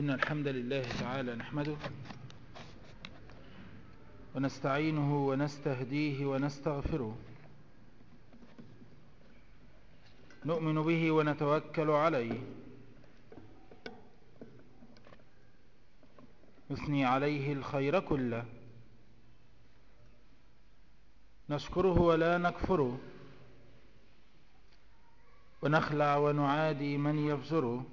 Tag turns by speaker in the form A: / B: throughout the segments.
A: إن الحمد لله تعالى نحمده ونستعينه ونستهديه ونستغفره، نؤمن به ونتوكل عليه، نثني عليه الخير كله، نشكره ولا نكفره، ونخلع ونعادي من يفجره،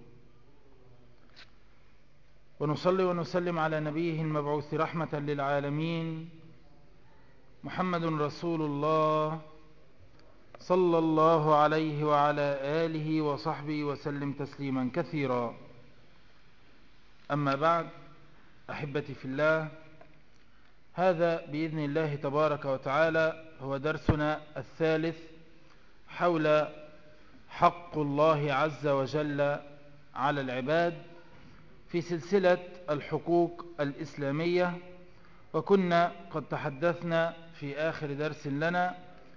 A: ونصلي ونسلم على نبيه المبعوث رحمة للعالمين محمد رسول الله صلى الله عليه وعلى آله وصحبه وسلم تسليما كثيرا. أما بعد، أحبتي في الله، هذا بإذن الله تبارك وتعالى هو درسنا الثالث حول حق الله عز وجل على العباد في سلسلة الحقوق الإسلامية، وكنا قد تحدثنا في آخر درس لنا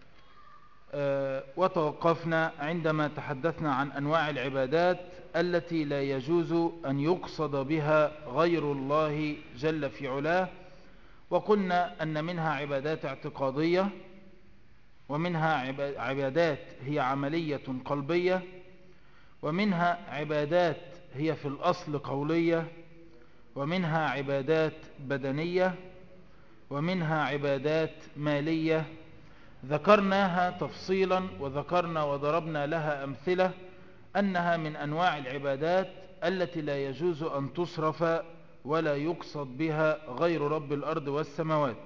A: وتوقفنا عندما تحدثنا عن أنواع العبادات التي لا يجوز أن يقصد بها غير الله جل في علاه، وقلنا أن منها عبادات اعتقادية، ومنها عبادات هي عملية قلبية، ومنها عبادات هي في الأصل قولية، ومنها عبادات بدنية، ومنها عبادات مالية. ذكرناها تفصيلا وذكرنا وضربنا لها أمثلة أنها من أنواع العبادات التي لا يجوز أن تصرف ولا يقصد بها غير رب الأرض والسماوات.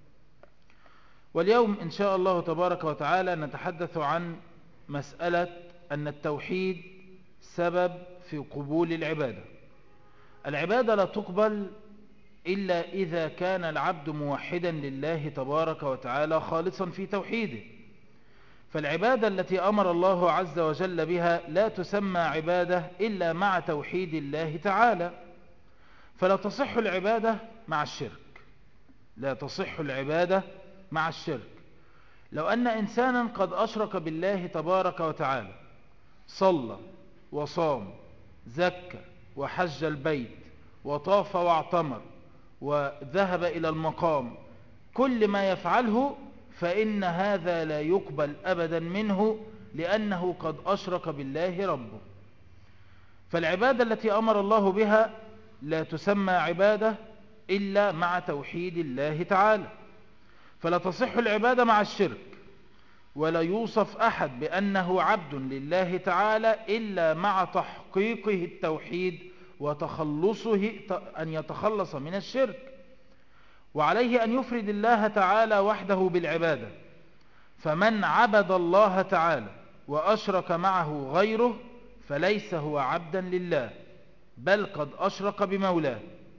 A: واليوم إن شاء الله تبارك وتعالى نتحدث عن مسألة أن التوحيد سبب في قبول العبادة. العبادة لا تقبل إلا إذا كان العبد موحدا لله تبارك وتعالى خالصا في توحيده، فالعبادة التي أمر الله عز وجل بها لا تسمى عبادة إلا مع توحيد الله تعالى، فلا تصح العبادة مع الشرك، لا تصح العبادة مع الشرك. لو أن إنسانا قد أشرك بالله تبارك وتعالى، صلى وصام زكى وحج البيت وطاف واعتمر وذهب إلى المقام، كل ما يفعله فإن هذا لا يقبل أبدا منه، لأنه قد أشرك بالله ربه. فالعبادة التي أمر الله بها لا تسمى عبادة إلا مع توحيد الله تعالى، فلا تصح العبادة مع الشرك، ولا يوصف أحد بأنه عبد لله تعالى إلا مع تحقيقه التوحيد وتخلصه، أن يتخلص من الشرك. وعليه أن يفرد الله تعالى وحده بالعبادة، فمن عبد الله تعالى وأشرك معه غيره فليس هو عبدا لله، بل قد أشرك بمولاه.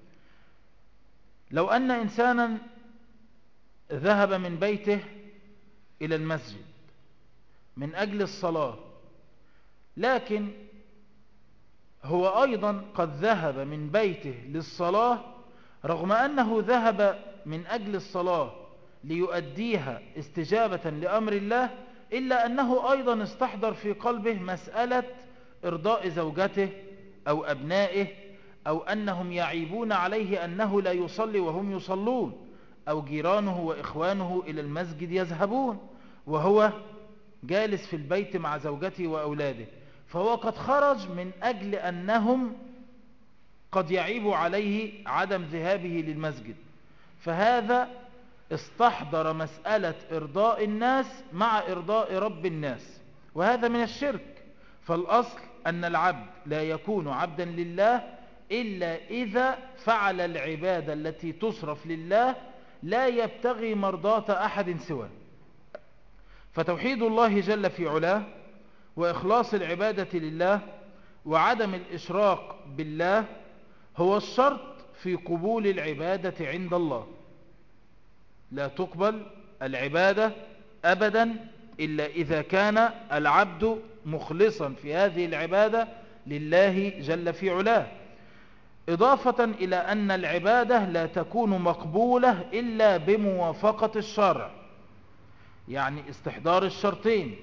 A: لو أن إنسانا ذهب من بيته إلى المسجد من أجل الصلاة، لكن هو أيضا قد ذهب من بيته للصلاة، رغم أنه ذهب من أجل الصلاة ليؤديها استجابة لأمر الله، إلا أنه أيضا استحضر في قلبه مسألة إرضاء زوجته أو أبنائه، أو أنهم يعيبون عليه أنه لا يصلي وهم يصلون، أو جيرانه وإخوانه إلى المسجد يذهبون وهو جالس في البيت مع زوجته وأولاده، فهو قد خرج من أجل أنهم قد يعيب عليه عدم ذهابه للمسجد، فهذا استحضر مسألة إرضاء الناس مع إرضاء رب الناس، وهذا من الشرك. فالأصل أن العبد لا يكون عبدا لله إلا إذا فعل العبادة التي تصرف لله لا يبتغي مرضاة أحد سواه. فتوحيد الله جل في علاه وإخلاص العبادة لله وعدم الإشراك بالله هو الشرط في قبول العبادة عند الله. لا تقبل العبادة أبدا إلا إذا كان العبد مخلصا في هذه العبادة لله جل في علاه، إضافة إلى أن العبادة لا تكون مقبولة إلا بموافقة الشرع، يعني استحضار الشرطين: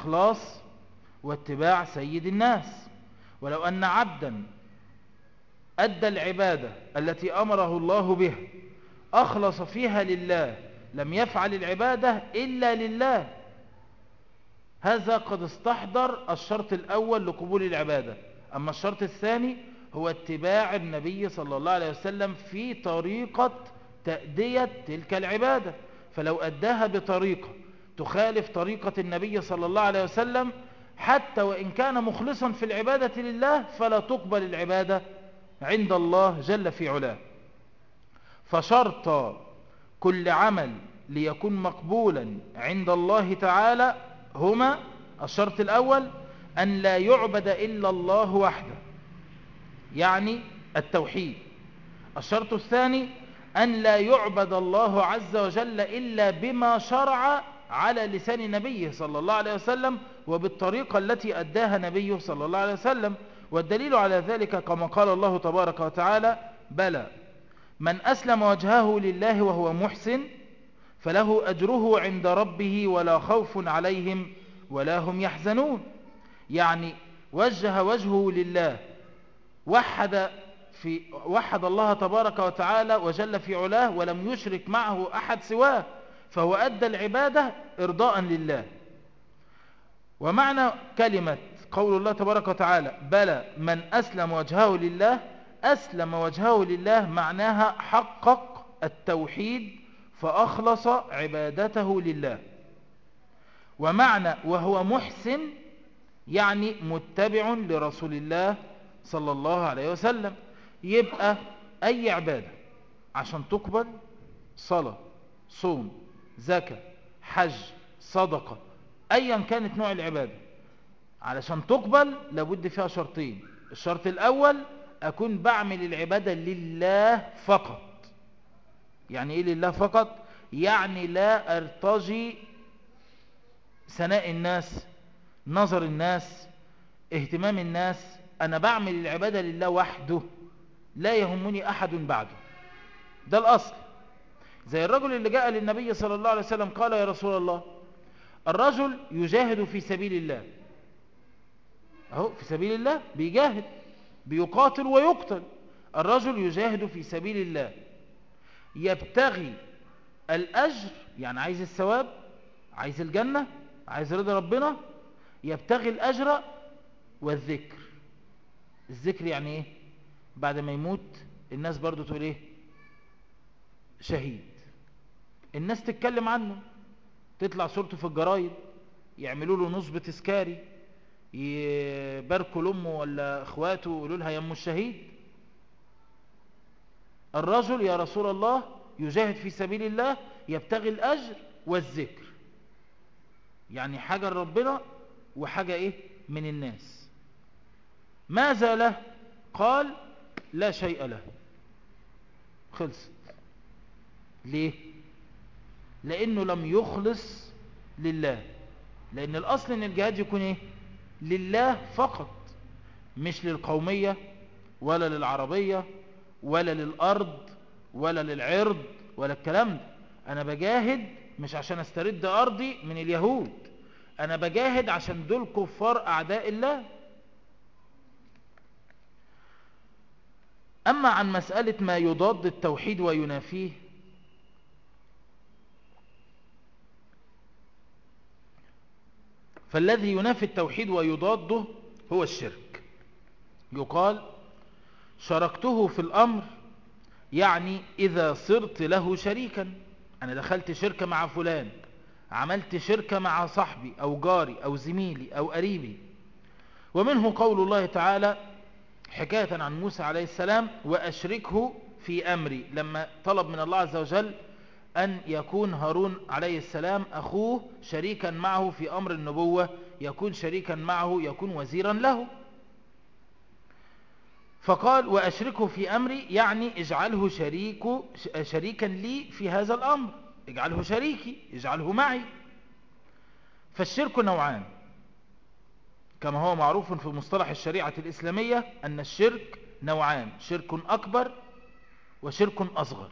A: الإخلاص واتباع سيد الناس. ولو أن عبدا أدى العبادة التي أمره الله بها، أخلص فيها لله، لم يفعل العبادة إلا لله، هذا قد استحضر الشرط الأول لقبول العبادة. أما الشرط الثاني هو اتباع النبي صلى الله عليه وسلم في طريقة تأدية تلك العبادة، فلو أداها بطريقة تخالف طريقة النبي صلى الله عليه وسلم حتى وإن كان مخلصا في العبادة لله فلا تقبل العبادة عند الله جل في علاه. فشرط كل عمل ليكون مقبولا عند الله تعالى هما: الشرط الأول أن لا يعبد إلا الله وحده، يعني التوحيد. الشرط الثاني أن لا يعبد الله عز وجل إلا بما شرع على لسان نبيه صلى الله عليه وسلم وبالطريقة التي أداها نبيه صلى الله عليه وسلم. والدليل على ذلك كما قال الله تبارك وتعالى: بلى من أسلم وجهه لله وهو محسن فله أجره عند ربه ولا خوف عليهم ولا هم يحزنون. يعني وجه وجهه لله، وحد الله تبارك وتعالى وجل في علاه ولم يشرك معه أحد سواه، فهو أدى العبادة إرضاء لله. ومعنى كلمة قول الله تبارك وتعالى بلى من أسلم وجهه لله، أسلم وجهه لله معناها حقق التوحيد فأخلص عبادته لله. ومعنى وهو محسن يعني متبع لرسول الله صلى الله عليه وسلم. يبقى أي عبادة عشان تقبل، صلاة، صوم، زكاة، حج، صدقة، أيا كانت نوع العبادة، علشان تقبل لابد فيها شرطين: الشرط الأول أكون بعمل العبادة لله فقط. يعني إيه لله فقط؟ يعني لا أرتجي ثناء الناس، نظر الناس، اهتمام الناس. أنا بعمل العبادة لله وحده، لا يهمني أحد بعده. ده الأصل. زي الرجل اللي جاء للنبي صلى الله عليه وسلم قال: يا رسول الله، الرجل يجاهد في سبيل الله، أهو في سبيل الله بيجاهد، بيقاتل ويقتل. الرجل يجاهد في سبيل الله يبتغي الأجر، يعني عايز الثواب، عايز الجنة، عايز رضا ربنا، يبتغي الأجر والذكر. الذكر يعني ايه؟ بعد ما يموت الناس برضو تقول ايه؟ شهيد. الناس تتكلم عنه، تطلع صورته في الجرايد، يعملوا له نصب تذكاري، يباركوا لامه ولا اخواته ويقولوا لها يا ام الشهيد. الرجل يا رسول الله يجاهد في سبيل الله يبتغي الاجر والذكر، يعني حاجه لربنا وحاجه ايه؟ من الناس. ماذا له؟ قال: لا شيء له. خلصت. ليه؟ لانه لم يخلص لله. لان الاصل ان الجهاد يكون ايه؟ لله فقط، مش للقومية ولا للعربية ولا للارض ولا للعرض ولا الكلام ده. انا بجاهد مش عشان استرد ارضي من اليهود، انا بجاهد عشان دول كفار اعداء الله. اما عن مسألة ما يضاد التوحيد وينافيه، فالذي ينافي التوحيد ويضاده هو الشرك. يقال: شركته في الأمر، يعني إذا صرت له شريكا. أنا دخلت شركة مع فلان، عملت شركة مع صاحبي أو جاري أو زميلي أو قريبي. ومنه قول الله تعالى حكاية عن موسى عليه السلام: وأشركه في أمري، لما طلب من الله عز وجل أن يكون هارون عليه السلام أخوه شريكا معه في أمر النبوة، يكون شريكا معه، يكون وزيرا له. فقال: وأشركه في أمري، يعني اجعله شريكا لي في هذا الأمر، اجعله شريكي، اجعله معي. فالشرك نوعان، كما هو معروف في مصطلح الشريعة الإسلامية أن الشرك نوعان: شرك أكبر وشرك أصغر.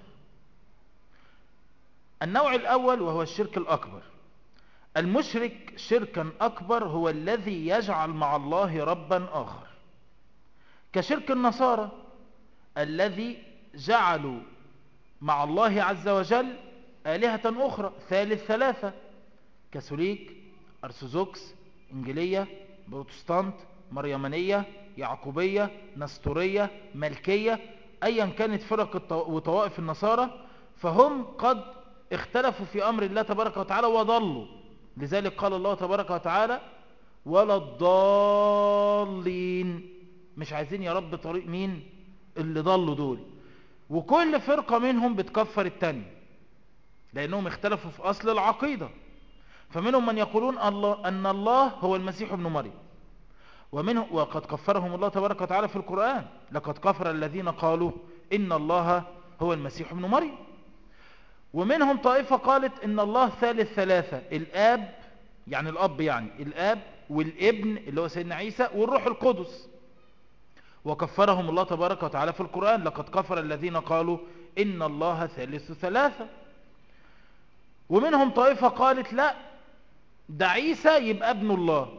A: النوع الأول وهو الشرك الأكبر. المشرك شركا أكبر هو الذي يجعل مع الله ربا آخر، كشرك النصارى الذي جعلوا مع الله عز وجل آلهة أخرى ثالث ثلاثة، كاثوليك، أرثوذكس، إنجيلية، بروتستانت، مريمانية، يعقوبية، نستورية، ملكية، أيا كانت فرق وطوائف النصارى، فهم قد اختلفوا في أمر الله تبارك وتعالى وضلوا. لذلك قال الله تبارك وتعالى ولا الضالين، مش عايزين يا رب طريق مين اللي ضلوا دول. وكل فرقة منهم بتكفر التانية لأنهم اختلفوا في أصل العقيدة. فمنهم من يقولون أن الله هو المسيح ابن مريم، وقد كفرهم الله تبارك وتعالى في القرآن، لقد كفر الذين قالوا إن الله هو المسيح ابن مريم. ومنهم طائفة قالت إن الله ثالث ثلاثة، الآب يعني الأب يعني الآب والابن اللي هو سيدنا عيسى والروح القدس، وكفرهم الله تبارك وتعالى في القرآن، لقد كفر الذين قالوا إن الله ثالث ثلاثة. ومنهم طائفة قالت لا، ده عيسى يبقى ابن الله.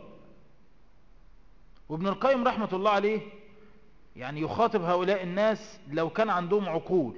A: وابن القيم رحمة الله عليه يعني يخاطب هؤلاء الناس لو كان عندهم عقول،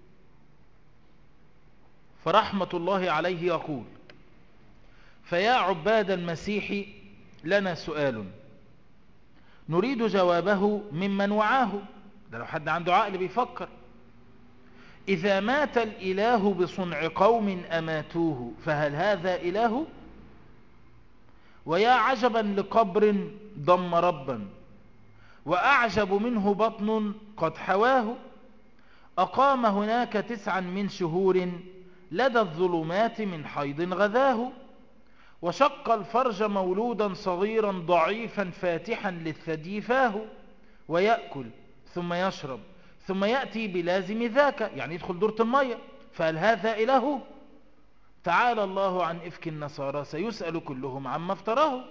A: فرحمة الله عليه يقول فيا عباد المسيح لنا سؤال نريد جوابه ممن وعاه. ده لو حد عنده عقل بيفكر. إذا مات الإله بصنع قوم أماتوه فهل هذا إله؟ ويا عجبا لقبر ضم ربا وأعجب منه بطن قد حواه، أقام هناك 9 من شهور لدى الظلمات من حيض غذاه، وشق الفرج مولودا صغيرا ضعيفا فاتحا للثدي فاه، ويأكل ثم يشرب ثم يأتي بلازم ذاك، يعني يدخل دورة المية، فهل هذا إله؟ تعالى الله عن إفك النصارى سيسأل كلهم عما افتراه.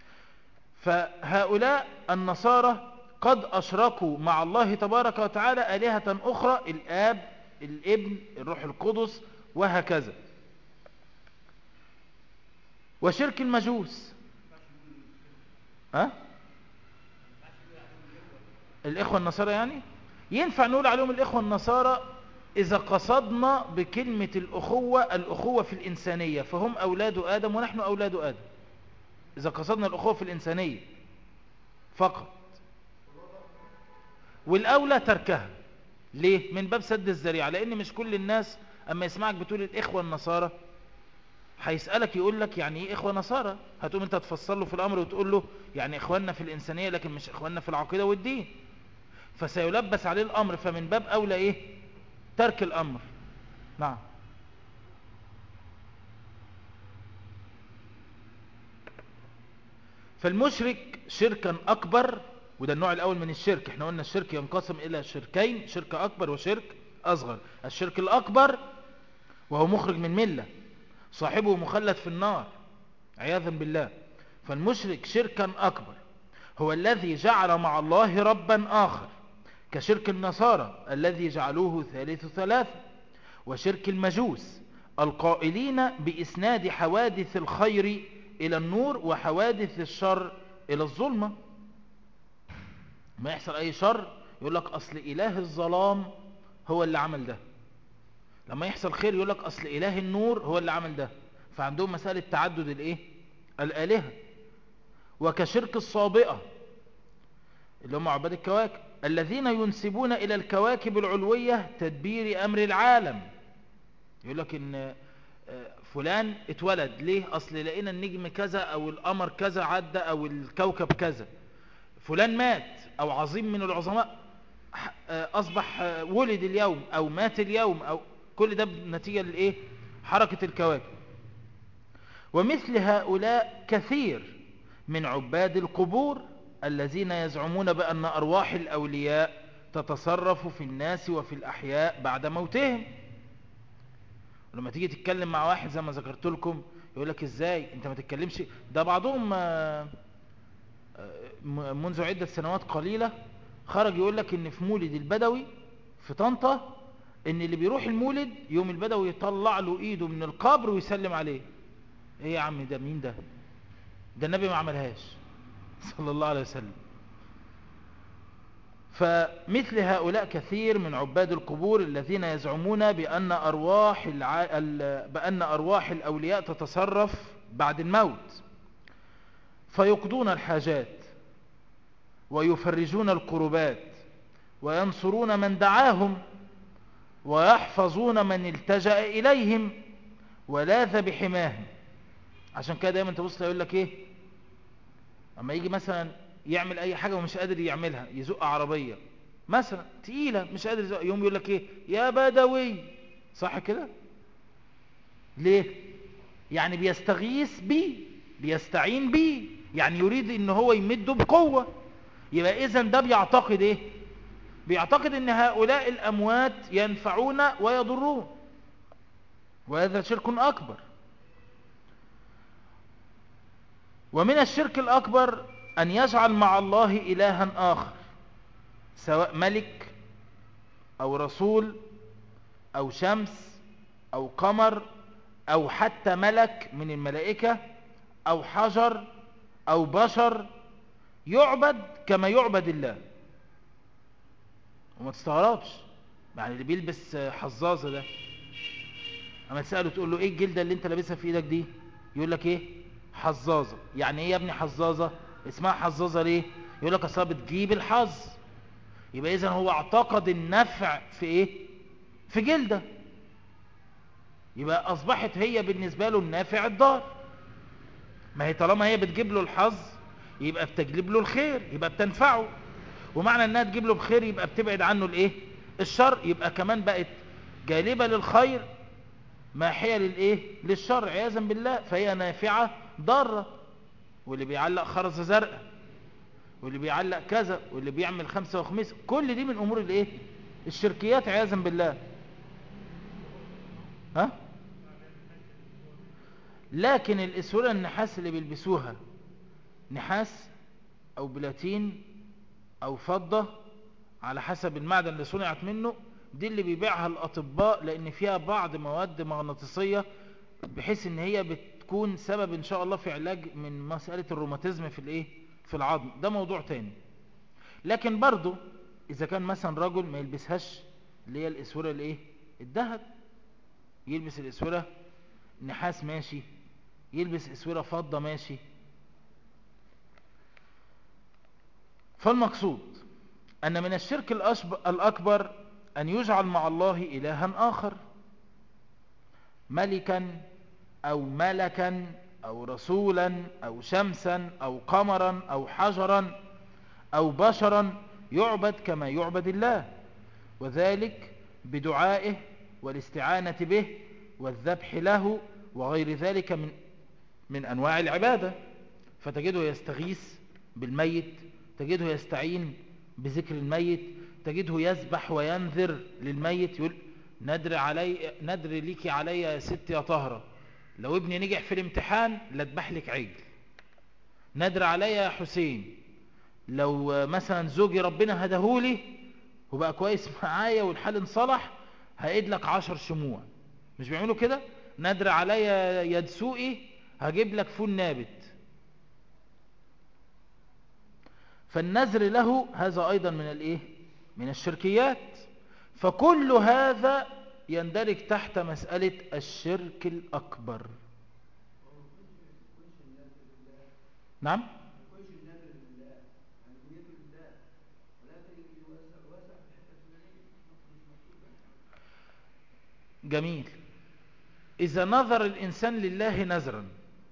A: فهؤلاء النصارى قد أشركوا مع الله تبارك وتعالى آلهة أخرى، الآب، الابن، الروح القدس، وهكذا. وشرك المجوس الإخوة النصارى، يعني ينفع نقول عليهم الإخوة النصارى إذا قصدنا بكلمة الأخوة في الإنسانية، فهم أولاد آدم ونحن أولاد آدم، إذا قصدنا الأخوة في الإنسانية فقط. والأولى تركها. ليه؟ من باب سد الذريعة، لأن مش كل الناس أما يسمعك بتقول الإخوة النصارى هيسألك يقول لك يعني إيه إخوة نصارى، هتقوم أنت تفصل له في الأمر وتقول له يعني إخواننا في الإنسانية لكن مش إخواننا في العقيدة والدين، فسيلبس عليه الأمر، فمن باب أولى إيه؟ ترك الأمر. نعم. فالمشرك شركا أكبر، وده النوع الأول من الشرك. احنا قلنا الشرك ينقسم إلى شركين، شرك أكبر وشرك أصغر. الشرك الأكبر وهو مخرج من ملة، صاحبه مخلد في النار عياذا بالله. فالمشرك شركا أكبر هو الذي جعل مع الله ربا آخر، كشرك النصارى الذي جعلوه ثالث ثلاثة، وشرك المجوس القائلين بإسناد حوادث الخير إلى النور وحوادث الشر إلى الظلمة. ما يحصل أي شر يقول لك أصل إله الظلام هو اللي عمل ده، لما يحصل خير يقول لك أصل إله النور هو اللي عمل ده. فعندهم مسألة تعدد الإيه؟ الآلهة. وكشرك الصابئة اللي هم عباد الكواكب الذين ينسبون إلى الكواكب العلوية تدبير أمر العالم. يقول لك إن فلان اتولد ليه؟ أصل لقينا النجم كذا أو القمر كذا عدى أو الكوكب كذا. فلان مات أو عظيم من العظماء أصبح ولد اليوم أو مات اليوم، أو كل ده نتيجة للإيه؟ حركة الكواكب. ومثل هؤلاء كثير من عباد القبور الذين يزعمون بأن أرواح الأولياء تتصرف في الناس وفي الأحياء بعد موتهم. ولما تيجي تتكلم مع واحد زي ما ذكرت لكم يقول لك ازاي انت ما تتكلمش، ده بعضهم منذ عدة سنوات قليلة خرج يقول لك ان في مولد البدوي في طنطا ان اللي بيروح المولد يوم البدوي يطلع له ايده من القبر ويسلم عليه. ايه يا عم ده مين ده؟ ده النبي ما عملهاش صلى الله عليه وسلم. فمثل هؤلاء كثير من عباد القبور الذين يزعمون بأن أرواح الأولياء تتصرف بعد الموت، فيقضون الحاجات ويفرجون الكربات وينصرون من دعاهم ويحفظون من التجأ إليهم ولاذ بحماهم. عشان كده دايما تبص يقول لك ايه، اما يجي مثلا يعمل اي حاجة ومش قادر يعملها، يزق عربية مثلا تقيلة مش قادر يزق، يوم يقول لك ايه، يا بدوي، صح كده؟ ليه؟ يعني بيستغيث بيه، بيستعين بيه، يعني يريد ان هو يمده بقوة. يبقى اذا ده بيعتقد ايه؟ بيعتقد ان هؤلاء الاموات ينفعون ويضرون، وهذا شرك اكبر. ومن الشرك الاكبر ان يجعل مع الله الها اخر، سواء ملك او رسول او شمس او قمر او حتى ملك من الملائكة او حجر او بشر، يعبد كما يعبد الله. وما تستغربش، يعني اللي بيلبس حظاظة ده اما تسأله تقول له ايه الجلدة اللي انت لابسها في ايدك دي، يقول لك ايه، حظاظة. يعني ايه يا ابني حظاظة؟ اسمها حظاظة ليه؟ يقول لك اصلا بتجيب الحظ. يبقى اذا هو اعتقد النفع في ايه؟ في جلدة. يبقى اصبحت هي بالنسبة له النافع الضار. ما هي طالما هي بتجيب له الحظ يبقى بتجلب له الخير، يبقى بتنفعه. ومعنى انها تجيب له بخير يبقى بتبعد عنه الايه؟ الشر. يبقى كمان بقت جالبة للخير ماحية للايه؟ للشر عياذا بالله. فهي نافعة ضارة. واللي بيعلق خرزة زرقاء، واللي بيعلق كذا، واللي بيعمل خمسة وخميس، كل دي من امور الايه؟ الشركيات عياذا بالله. ها؟ لكن الاسورة النحاس اللي بيلبسوها نحاس او بلاتين او فضة على حسب المعدن اللي صنعت منه، دي اللي بيبيعها الاطباء لان فيها بعض مواد مغناطيسية بحيث ان هي بتكون سبب ان شاء الله في علاج من مسألة الروماتيزم في الايه؟ في العظم. ده موضوع تاني. لكن برضو اذا كان مثلا رجل ما يلبسهاش اللي هي الاسورة الايه؟ الذهب، يلبس الاسورة نحاس ماشي، يلبس اسورة فضة ماشي. فالمقصود أن من الشرك الأكبر أن يجعل مع الله إلها آخر، ملكا أو ملكا أو رسولا أو شمسا أو قمرا أو حجرا أو بشرا، يعبد كما يعبد الله، وذلك بدعائه والاستعانة به والذبح له وغير ذلك من أنواع العبادة. فتجده يستغيث بالميت، تجده يستعين بذكر الميت، تجده يذبح وينذر للميت، يقول ندر ليكي علي يا ست يا طهرة، لو ابني نجح في الامتحان لأذبح لك عجل. ندر علي يا حسين، لو مثلا زوجي ربنا هدهولي وبقى كويس معايا والحال انصلح هقيد لك 10 شموع. مش بيعملوا كده؟ ندر علي يا دسوقي هجيب لك فول نابت. فالنذر له هذا أيضا من الايه؟ من الشركيات. فكل هذا يندرج تحت مسألة الشرك الأكبر. نعم. جميل. إذا نظر الإنسان لله نذرا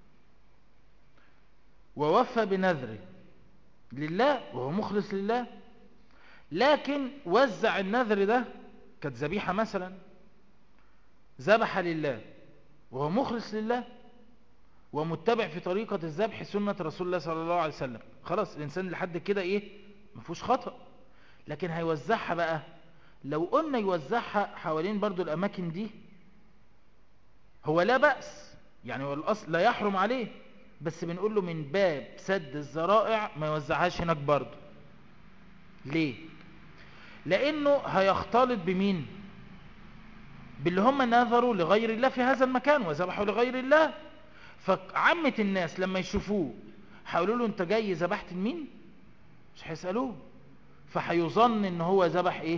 A: ووفى بنذره لله وهو مخلص لله، لكن وزع النذر ده كانت ذبيحة مثلا، ذبح لله وهو مخلص لله ومتبع في طريقة الذبح سنة رسول الله صلى الله عليه وسلم، خلاص الإنسان لحد كده إيه؟ مفيهوش خطأ. لكن هيوزعها بقى، لو قلنا يوزعها حوالين برضو الأماكن دي هو لا بأس، يعني هو الأصل لا يحرم عليه، بس بنقول له من باب سد الذرائع ما يوزعهاش هناك برضو. ليه؟ لأنه هيختلط بمين؟ باللي هم نذروا لغير الله في هذا المكان وذبحوا لغير الله. فعامة الناس لما يشوفوه هيقولوا له انت جاي ذبحت لمين؟ مش هيسألوه. فهيظن ان هو ذبح ايه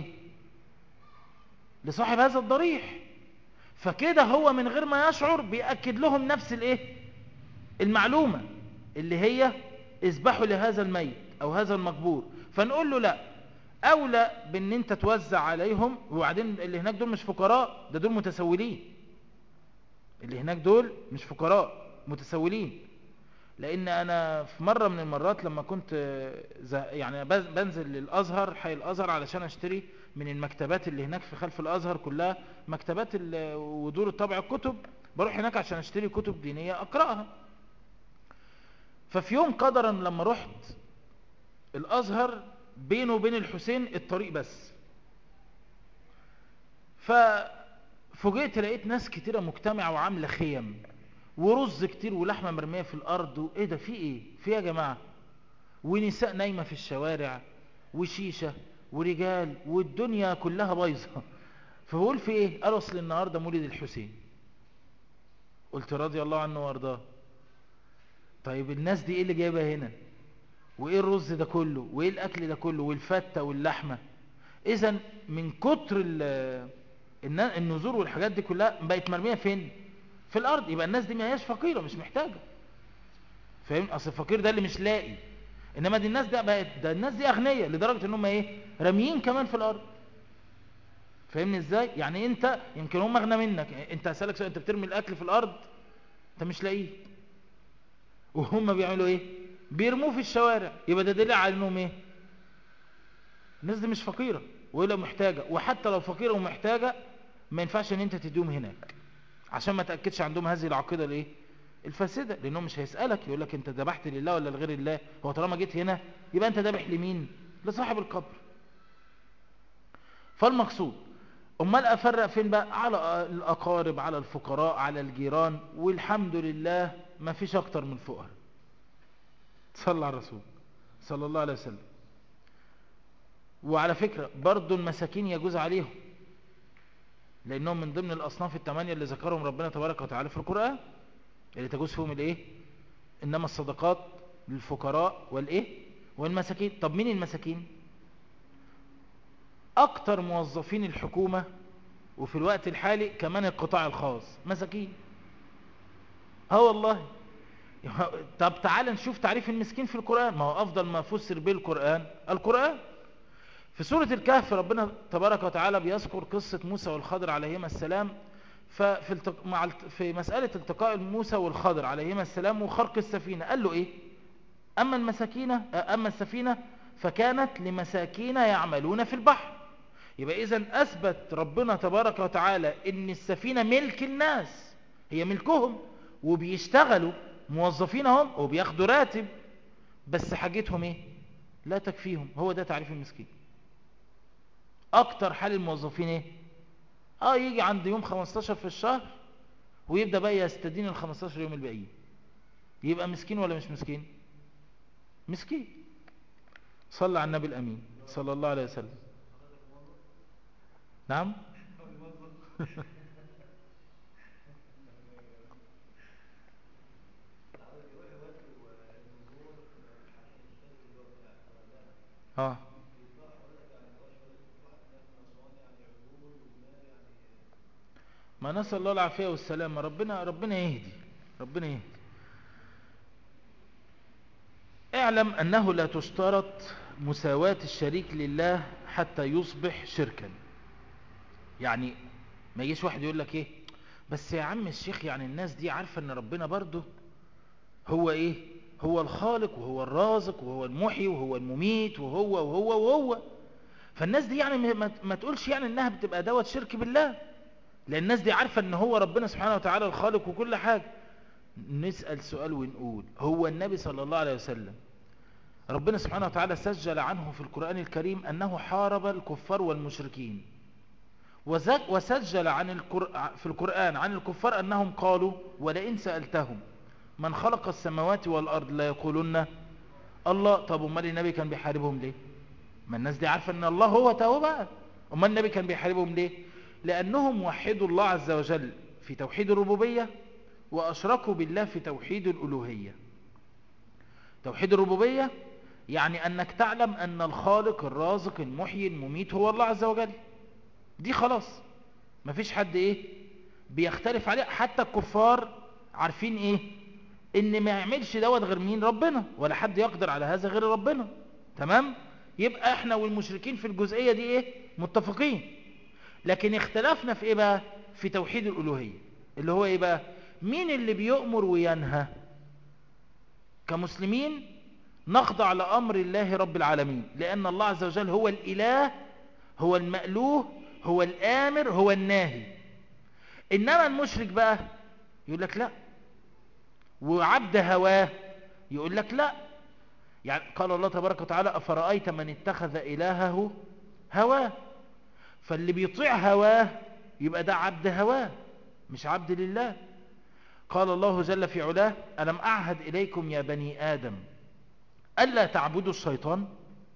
A: لصاحب هذا الضريح. فكده هو من غير ما يشعر بيأكد لهم نفس الايه المعلومة اللي هي اذبحوا لهذا الميت او هذا المقبور. فنقول له لا، اولى بان انت توزع عليهم. وبعدين اللي هناك دول مش فقراء، ده دول متسولين. اللي هناك دول مش فقراء، متسولين. لان انا في مرة من المرات لما كنت يعني بنزل للازهر، حي الازهر، علشان اشتري من المكتبات اللي هناك في خلف الازهر، كلها مكتبات ودور الطبع الكتب. بروح هناك عشان اشتري كتب دينية اقرأها. ففي يوم قدرا لما رحت الازهر، بينه وبين الحسين الطريق بس، ففوجئت لقيت ناس كتيرة مجتمعة وعاملة خيم ورز كتير ولحمة مرمية في الارض. وايه ده، في ايه، في يا جماعة؟ ونساء نايمة في الشوارع وشيشة ورجال، والدنيا كلها بايظة. فبقول في ايه؟ قالوا اصل النهاردة مولد الحسين. قلت رضي الله عنه وارضاه. طيب الناس دي ايه اللي جايبها هنا؟ وايه الرز ده كله؟ وايه الاكل ده كله؟ والفتة واللحمة؟ اذا من كتر النذور والحاجات دي كلها بقت مرمية فين؟ في الارض. يبقى الناس دي ما هياش فقيرة، مش محتاجة. فاهم؟ اصل الفقير ده اللي مش لاقي. انما دي الناس ده بقت، ده الناس دي اغنياء لدرجة انهم ايه، راميين كمان في الارض. فاهمني ازاي؟ يعني انت يمكن هم اغنى منك. انت هسألك سؤال، انت بترمي الاكل في الارض، انت مش لاقيه، وهم بيعملوا ايه؟ بيرموه في الشوارع. يبقى ده دليل على انهم ايه، الناس دي مش فقيرة ولا محتاجة. وحتى لو فقيرة ومحتاجة ما ينفعش ان انت تديهم هناك، عشان ما تأكدش عندهم هذه العقيدة الايه الفاسدة. لانه مش هيسألك يقول لك انت ذبحت لله ولا لغير الله. هو طالما جيت هنا يبقى انت ذبح لمين؟ لصاحب القبر. فالمقصود، امال افرق فين بقى؟ على الاقارب، على الفقراء، على الجيران. والحمد لله ما فيش اكتر من الفقراء. صلى على الرسول صلى الله عليه وسلم. وعلى فكرة برضو المساكين يجوز عليهم، لانهم من ضمن الاصناف الثمانية اللي ذكرهم ربنا تبارك وتعالى في القرآن، اللي تجوز فيهم الايه، انما الصدقات للفقراء والايه والمساكين. طب مين المساكين؟ اكتر موظفين الحكومة، وفي الوقت الحالي كمان القطاع الخاص مساكين. اه والله. طب تعال نشوف تعريف المسكين في القرآن. ما هو افضل ما فسر به القرآن. في سورة الكهف ربنا تبارك وتعالى بيذكر قصة موسى والخضر عليهما السلام. في مسألة التقاء موسى والخضر عليهما السلام وخرق السفينة، قال له ايه؟ اما السفينة فكانت لمساكين يعملون في البحر. يبقى اذن اثبت ربنا تبارك وتعالى ان السفينة ملك الناس، هي ملكهم، وبيشتغلوا موظفين هم وبياخدوا راتب، بس حاجتهم ايه؟ لا تكفيهم. هو ده تعريف المسكين. اكتر حال الموظفين ايه؟ يجي عند يوم 15 في الشهر ويبدأ بقى يستدين ال 15 يوم الباقيين. يبقى مسكين ولا مش مسكين؟ مسكين. صلى على النبي الامين صلى الله عليه وسلم. نعم. اه ما نسأل الله العافية والسلامة. ربنا يهدي. ربنا يهدي. اعلم انه لا تشترط مساواة الشريك لله حتى يصبح شركا. يعني ما يجيش واحد يقول لك ايه، بس يا عم الشيخ يعني الناس دي عارفة ان ربنا برضه هو ايه، هو الخالق وهو الرازق وهو المحيي وهو المميت وهو. فالناس دي يعني ما تقولش يعني انها بتبقى دوت شرك بالله، لان الناس دي عارفة ان هو ربنا سبحانه وتعالى الخالق وكل حاجة. نسأل سؤال ونقول، هو النبي صلى الله عليه وسلم ربنا سبحانه وتعالى سجل عنه في القرآن الكريم أنه حارب الكفار والمشركين، وسجل في القرآن عن الكفار أنهم قالوا ولئن سألتهم من خلق السماوات والأرض لا يقولون الله. طب امال النبي كان بيحاربهم ليه؟ ما الناس دي عارفة أن الله هو توبة. امال النبي كان بيحاربهم ليه؟ لأنهم وحدوا الله عز وجل في توحيد الربوبية، وأشركوا بالله في توحيد الألوهية. توحيد الربوبية يعني أنك تعلم أن الخالق الرازق المحيي المميت هو الله عز وجل. دي خلاص مفيش حد إيه بيختلف عليه، حتى الكفار عارفين إيه إن ما يعملش دوت غير مين؟ ربنا، ولا حد يقدر على هذا غير ربنا. تمام؟ يبقى احنا والمشركين في الجزئية دي إيه متفقين. لكن اختلافنا في إيه بقى؟ في توحيد الألوهية، اللي هو إيه بقى؟ مين اللي بيؤمر وينهى؟ كمسلمين نخضع لأمر الله رب العالمين، لأن الله عز وجل هو الإله، هو المألوه، هو الآمر، هو الناهي. إنما المشرك بقى يقول لك لا، وعبد هواه يقول لك لا. يعني قال الله تبارك وتعالى أفرأيت من اتخذ إلهه هواه، فاللي بيطيع هواه يبقى ده عبد هواه مش عبد لله. قال الله جل في علاه ألم أعهد إليكم يا بني آدم ألا تعبدوا الشيطان.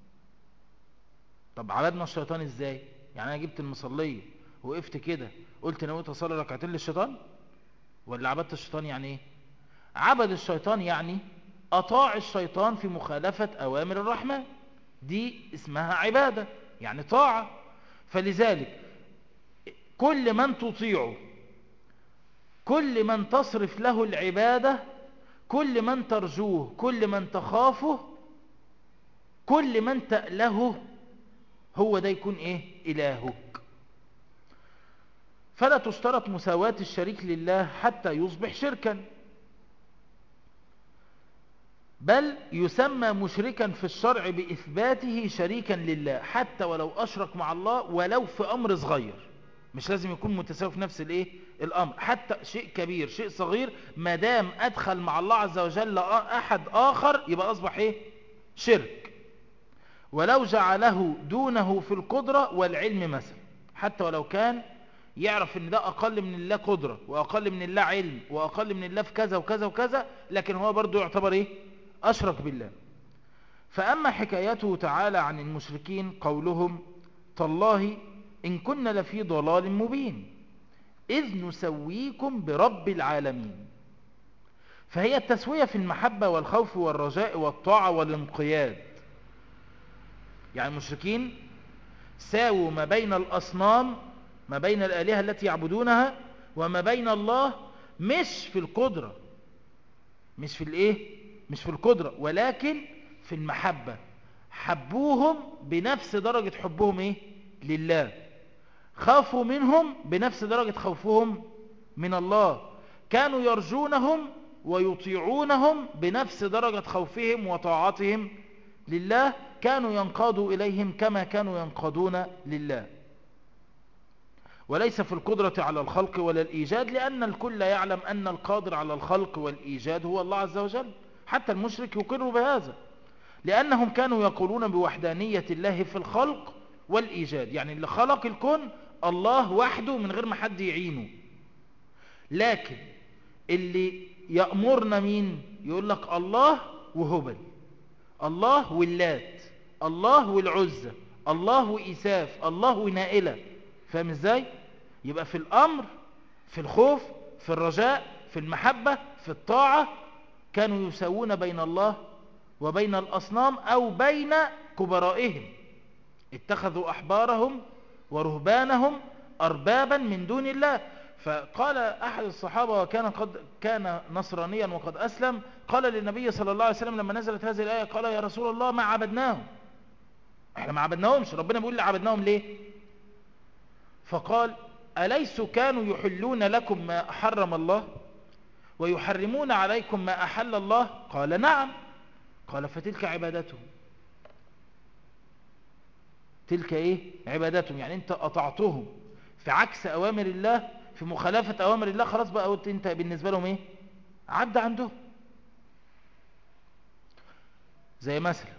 A: طب عبدنا الشيطان ازاي؟ يعني انا جبت المصلية وقفت كده قلت نويت اصلي ركعتين للشيطان؟ ولا عبدت الشيطان يعني ايه؟ عبد الشيطان يعني اطاع الشيطان في مخالفة اوامر الرحمن، دي اسمها عبادة، يعني طاعة. فلذلك كل من تطيعه، كل من تصرف له العبادة، كل من ترجوه، كل من تخافه، كل من تأله، هو ده يكون ايه؟ إلهك. فلا تشترط مساواة الشريك لله حتى يصبح شركا، بل يسمى مشركا في الشرع بإثباته شريكا لله حتى ولو أشرك مع الله ولو في أمر صغير. مش لازم يكون متساوي في نفس الايه الأمر، حتى شيء كبير شيء صغير ما دام أدخل مع الله عز وجل أحد آخر يبقى أصبح ايه؟ شرك. ولو جعله دونه في القدرة والعلم مثلا، حتى ولو كان يعرف ان ده اقل من الله قدرة واقل من الله علم واقل من الله في كذا وكذا وكذا، لكن هو برضو يعتبر ايه؟ اشرك بالله. فاما حكايته تعالى عن المشركين قولهم تالله ان كنا لفي ضلال مبين اذ نسويكم برب العالمين، فهي التسوية في المحبة والخوف والرجاء والطاعة والانقياد. يعني المشركين ساووا ما بين الأصنام، ما بين الآلهة التي يعبدونها وما بين الله، مش في القدرة، مش في الايه؟ مش في القدرة، ولكن في المحبة. حبوهم بنفس درجة حبهم ايه؟ لله. خافوا منهم بنفس درجة خوفهم من الله. كانوا يرجونهم ويطيعونهم بنفس درجة خوفهم وطاعتهم لله. كانوا ينقادوا إليهم كما كانوا ينقادون لله. وليس في القدرة على الخلق ولا الإيجاد، لأن الكل يعلم أن القادر على الخلق والإيجاد هو الله عز وجل. حتى المشرك يقر بهذا، لأنهم كانوا يقولون بوحدانية الله في الخلق والإيجاد، يعني اللي خلق الكون الله وحده من غير ما حد يعينه. لكن اللي يأمرنا مين؟ يقول لك الله وهبل، الله واللات، الله والعزة، الله وإساف، الله ونائلة. فاهم ازاي؟ يبقى في الأمر، في الخوف، في الرجاء، في المحبة، في الطاعة، كانوا يسوون بين الله وبين الأصنام أو بين كبرائهم. اتخذوا أحبارهم ورهبانهم أربابا من دون الله. فقال أحد الصحابة كان نصرانيا وقد أسلم، قال للنبي صلى الله عليه وسلم لما نزلت هذه الآية، قال يا رسول الله ما عبدناهم، احنا ما عبدناهمش، ربنا بيقول لي عبدناهم ليه؟ فقال أليسوا كانوا يحلون لكم ما حرم الله ويحرمون عليكم ما أحل الله؟ قال نعم. قال فتلك عبادتهم. تلك ايه؟ عبادتهم. يعني انت أطعتهم في عكس أوامر الله، في مخالفة أوامر الله، خلاص بقى قلت انت بالنسبة لهم ايه؟ عبد عندهم. زي مثلا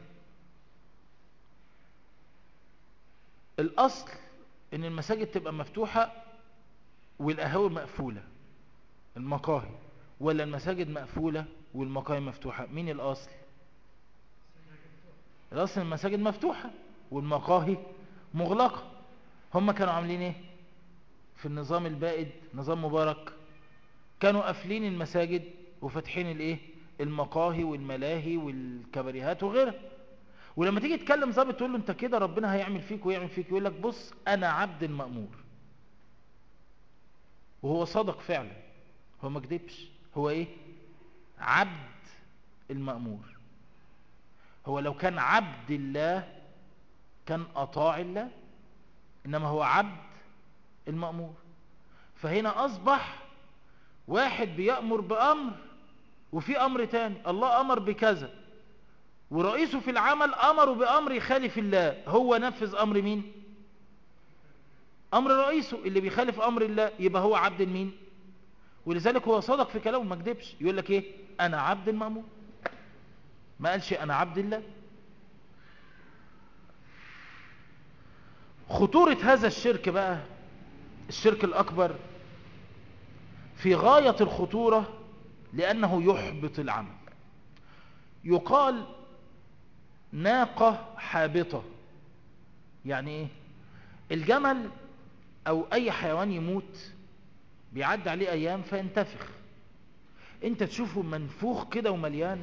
A: الأصل ان المساجد تبقى مفتوحة والقهاوي مقفولة، المقاهي، ولا المساجد مقفولة والمقاهي مفتوحة؟ مين الأصل؟ الأصل المساجد مفتوحة والمقاهي مغلقة. هم كانوا عاملين ايه في النظام البائد، نظام مبارك؟ كانوا قافلين المساجد وفتحين الايه؟ المقاهي والملاهي والكباريهات وغيرها. ولما تيجي تكلم ضابط تقول له انت كده ربنا هيعمل فيك ويعمل فيك، يقول لك بص انا عبد مأمور. وهو صدق فعلا، هو ما كدبش، هو ايه؟ عبد المأمور. هو لو كان عبد الله كان أطاع الله، إنما هو عبد المأمور. فهنا أصبح واحد بيأمر بأمر، وفي أمر تاني الله أمر بكذا، ورئيسه في العمل أمره بأمر يخالف الله، هو نفذ أمر مين؟ أمر رئيسه اللي بيخالف أمر الله، يبقى هو عبد مين؟ ولذلك هو صدق في كلامه، ما كدبش. يقول لك إيه؟ أنا عبد المأمور، ما قالش أنا عبد الله. خطورة هذا الشرك بقى، الشرك الأكبر، في غاية الخطورة، لأنه يحبط العمل. يقال ناقة حابطة. يعني إيه؟ الجمل أو أي حيوان يموت بيعدي عليه أيام فينتفخ، أنت تشوفه منفوخ كده ومليان.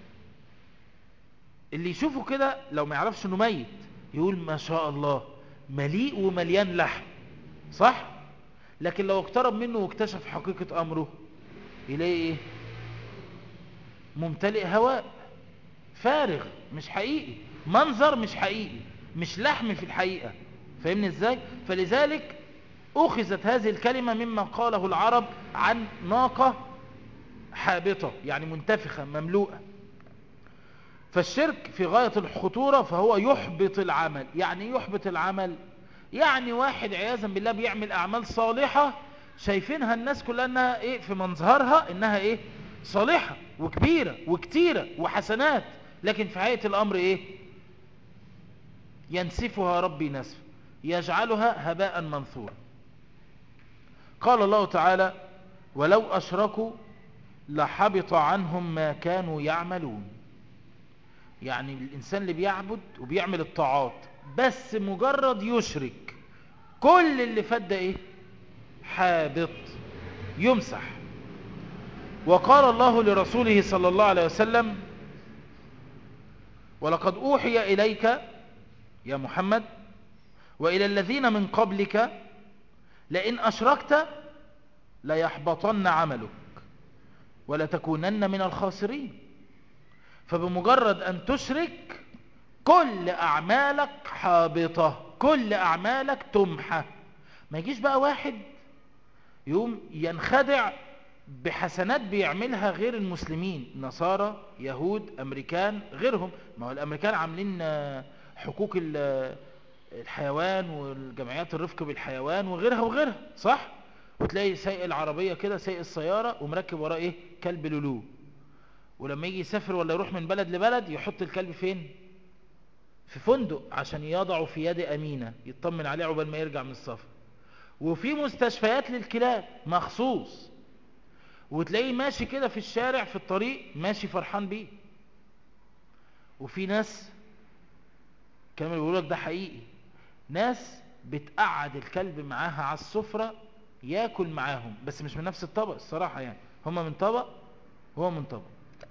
A: اللي يشوفه كده لو ما يعرفش أنه ميت يقول ما شاء الله مليء ومليان لحم، صح؟ لكن لو اقترب منه واكتشف حقيقة أمره يلاقي إيه؟ ممتلئ هواء، فارغ، مش حقيقي، منظر مش حقيقي، مش لحم في الحقيقة. فاهمني ازاي؟ فلذلك أخذت هذه الكلمة مما قاله العرب عن ناقة حابطة، يعني منتفخة مملوءة. فالشرك في غاية الخطورة، فهو يحبط العمل. يعني يحبط العمل، يعني واحد عياذا بالله بيعمل أعمال صالحة شايفينها الناس كلها انها ايه في منظرها، انها ايه صالحة وكبيرة وكتيرة وحسنات، لكن في حقيقة الامر ايه؟ ينسفها ربي نسف، يجعلها هباء منثورا. قال الله تعالى ولو أشركوا لحبط عنهم ما كانوا يعملون. يعني الإنسان اللي بيعبد وبيعمل الطاعات بس مجرد يشرك، كل اللي فات ده ايه؟ حابط، يمسح. وقال الله لرسوله صلى الله عليه وسلم ولقد أوحي إليك يا محمد وإلى الذين من قبلك لئن أشركت ليحبطن عملك ولتكونن من الخاسرين. فبمجرد أن تشرك كل أعمالك حابطة، كل أعمالك تمحى. ما يجيش بقى واحد يوم ينخدع بحسنات بيعملها غير المسلمين، نصارى، يهود، أمريكان، غيرهم. ما هو الأمريكان عاملين حقوق الحيوان والجمعيات الرفق بالحيوان وغيرها وغيرها، صح؟ وتلاقي سايق العربية كده، سايق السيارة ومركب وراه ايه؟ كلب لولو. ولما يجي يسافر ولا يروح من بلد لبلد يحط الكلب فين؟ في فندق عشان يضعه في يد أمينة يطمن عليه عقبال ما يرجع من السفر. وفي مستشفيات للكلاب مخصوص، وتلاقيه ماشي كده في الشارع في الطريق ماشي فرحان بيه. وفي ناس كانوا بيقولوا لك ده حقيقي، ناس بتقعد الكلب معاها على السفرة ياكل معاهم، بس مش من نفس الطبق الصراحة، يعني هما من طبق وهو من طبق.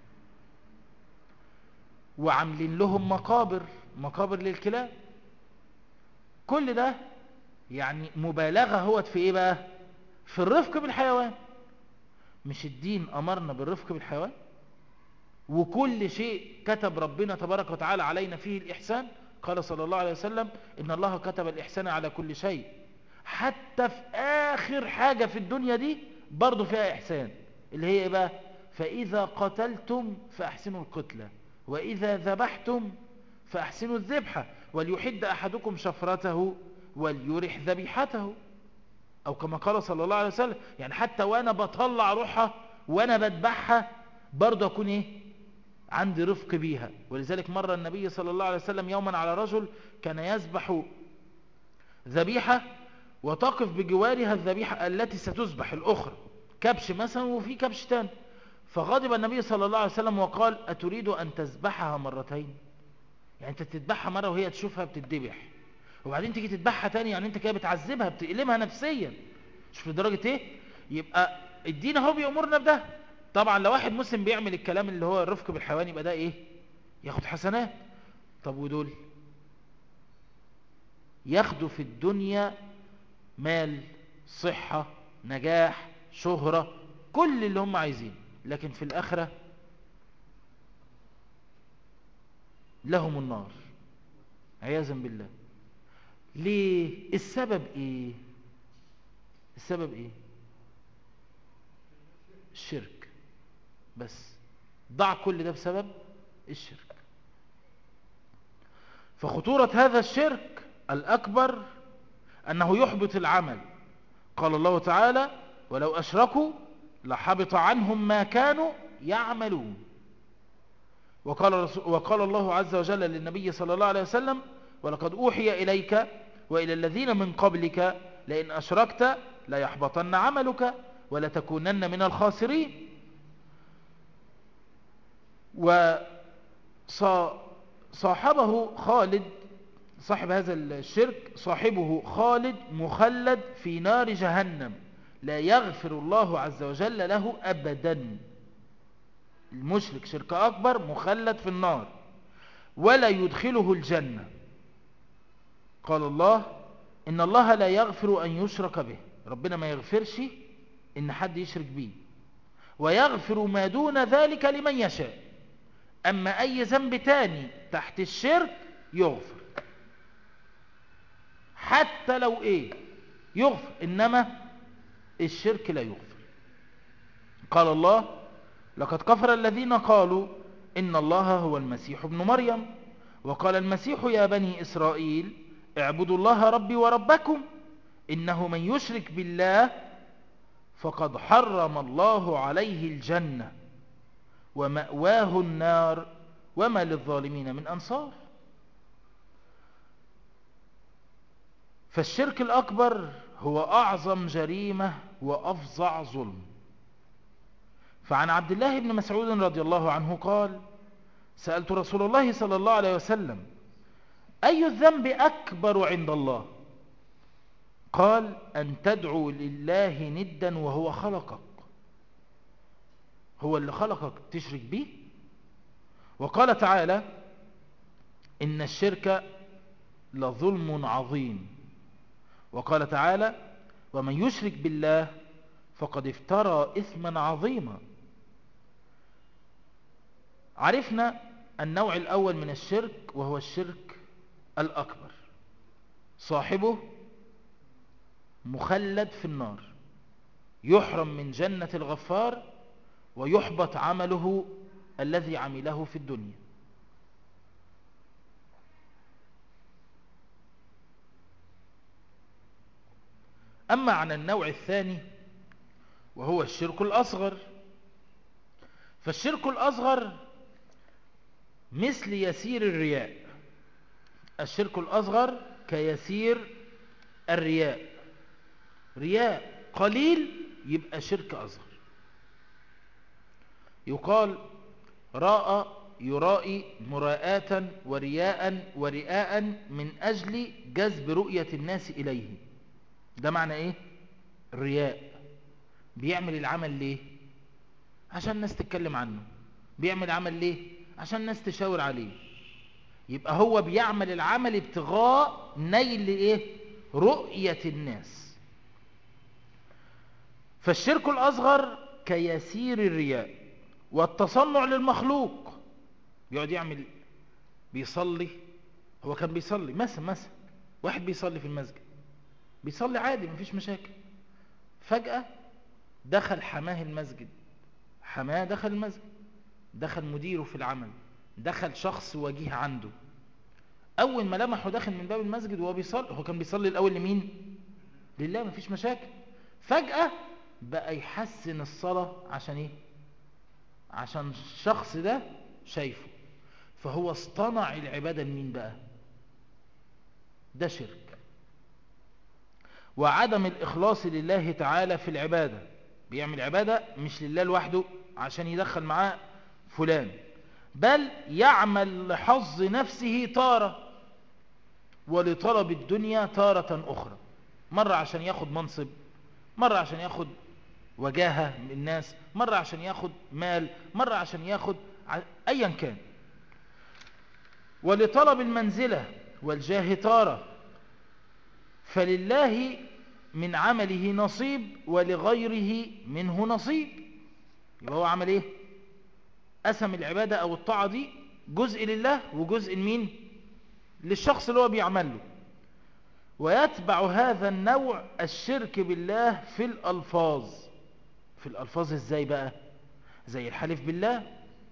A: وعاملين لهم مقابر للكلاب. كل ده يعني مبالغة هوت في ايه بقى؟ في الرفق بالحيوان. مش الدين امرنا بالرفق بالحيوان؟ وكل شيء كتب ربنا تبارك وتعالى علينا فيه الإحسان. قال صلى الله عليه وسلم إن الله كتب الإحسان على كل شيء، حتى في آخر حاجة في الدنيا دي برضو فيها إحسان، اللي هي إيه بقى؟ فإذا قتلتم فأحسنوا القتلة، وإذا ذبحتم فأحسنوا الذبحة، وليحد أحدكم شفرته وليرح ذبيحته، أو كما قال صلى الله عليه وسلم. يعني حتى وأنا بطلع روحها وأنا بذبحها برضو أكون إيه؟ عندي رفق بيها. ولذلك مر النبي صلى الله عليه وسلم يوما على رجل كان يذبح ذبيحة وتقف بجوارها الذبيحة التي ستذبح الأخرى، كبش مثلا وفي كبش تاني. فغضب النبي صلى الله عليه وسلم وقال أتريد أن تذبحها مرتين؟ يعني أنت تذبحها مرة وهي تشوفها بتذبح، وبعدين تيجي تذبحها تاني، يعني أنت كده بتعذبها بتألمها نفسيا. شوف لدرجة إيه؟ يبقى الدين هو بيأمرنا بده. طبعا لو واحد مسلم بيعمل الكلام اللي هو الرفق بالحيوان يبقى ده ايه؟ ياخد حسنات. طب ودول ياخدوا في الدنيا مال، صحة، نجاح، شهرة، كل اللي هم عايزين، لكن في الآخرة لهم النار عياذا بالله. ليه؟ السبب ايه؟ السبب ايه؟ الشرك. بس ضع كل ده بسبب الشرك. فخطورة هذا الشرك الأكبر أنه يحبط العمل. قال الله تعالى: ولو أشركوا لحبط عنهم ما كانوا يعملون. وقال الله عز وجل للنبي صلى الله عليه وسلم: ولقد أوحي إليك وإلى الذين من قبلك لئن أشركت ليحبطن عملك ولتكونن من الخاسرين. وصاحبه خالد، صاحب هذا الشرك صاحبه خالد مخلد في نار جهنم لا يغفر الله عز وجل له أبدا. المشرك شرك أكبر مخلد في النار ولا يدخله الجنة. قال الله: إن الله لا يغفر أن يشرك به. ربنا ما يغفرش إن حد يشرك به، ويغفر ما دون ذلك لمن يشاء. أما أي ذنب تاني تحت الشرك يغفر، حتى لو إيه يغفر، إنما الشرك لا يغفر. قال الله: لقد كفر الذين قالوا إن الله هو المسيح ابن مريم، وقال المسيح يا بني إسرائيل اعبدوا الله ربي وربكم إنه من يشرك بالله فقد حرم الله عليه الجنة ومأواه النار وما للظالمين من أنصار. فالشرك الأكبر هو أعظم جريمة وأفظع ظلم. فعن عبد الله بن مسعود رضي الله عنه قال: سألت رسول الله صلى الله عليه وسلم: أي الذنب أكبر عند الله؟ قال: أن تدعو لله ندا وهو خلقك. هو اللي خلقك تشرك به. وقال تعالى: إن الشرك لظلم عظيم. وقال تعالى: ومن يشرك بالله فقد افترى إثما عظيما. عرفنا النوع الأول من الشرك وهو الشرك الأكبر، صاحبه مخلد في النار، يحرم من جنة الغفار ويحبط عمله الذي عمله في الدنيا. أما عن النوع الثاني وهو الشرك الأصغر، فالشرك الأصغر مثل يسير الرياء. الشرك الأصغر كيسير الرياء، رياء قليل يبقى شرك أصغر. يقال: راء يرائي مراءة ورئاء من أجل جذب رؤية الناس إليه. ده معنى إيه؟ الرياء. بيعمل العمل ليه؟ عشان الناس تتكلم عنه. بيعمل عمل ليه؟ عشان الناس تشاور عليه. يبقى هو بيعمل العمل ابتغاء نيل إيه؟ رؤية الناس. فالشرك الأصغر كيسير الرياء والتصنع للمخلوق. بيقعد يعمل، بيصلي، هو كان بيصلي مثلا واحد بيصلي في المسجد، بيصلي عادي مفيش مشاكل، فجأة دخل حماه المسجد، حماه دخل المسجد، دخل مديره في العمل، دخل شخص وجيه عنده. أول ما لمحه داخل من باب المسجد وهو بيصلي، هو كان بيصلي الأول لمين؟ لله، مفيش مشاكل. فجأة بقى يحسن الصلاة عشان إيه؟ عشان الشخص ده شايفه، فهو اصطنع العبادة لمين بقى؟ ده شرك. وعدم الإخلاص لله تعالى في العبادة، بيعمل عبادة مش لله لوحده عشان يدخل معاه فلان، بل يعمل لحظ نفسه تارة ولطلب الدنيا تارة أخرى. مرة عشان ياخد منصب، مرة عشان ياخد وجاهة من الناس، مرة عشان ياخد مال، مرة عشان ياخد أيا كان. ولطلب المنزلة والجاه تارة، فلله من عمله نصيب ولغيره منه نصيب. يبقى هو عمل ايه؟ قسم العبادة او الطاعة دي جزء لله وجزء لمين؟ للشخص اللي هو بيعمل له. ويتبع هذا النوع الشرك بالله في الألفاظ. في الألفاظ ازاي بقى؟ زي الحلف بالله.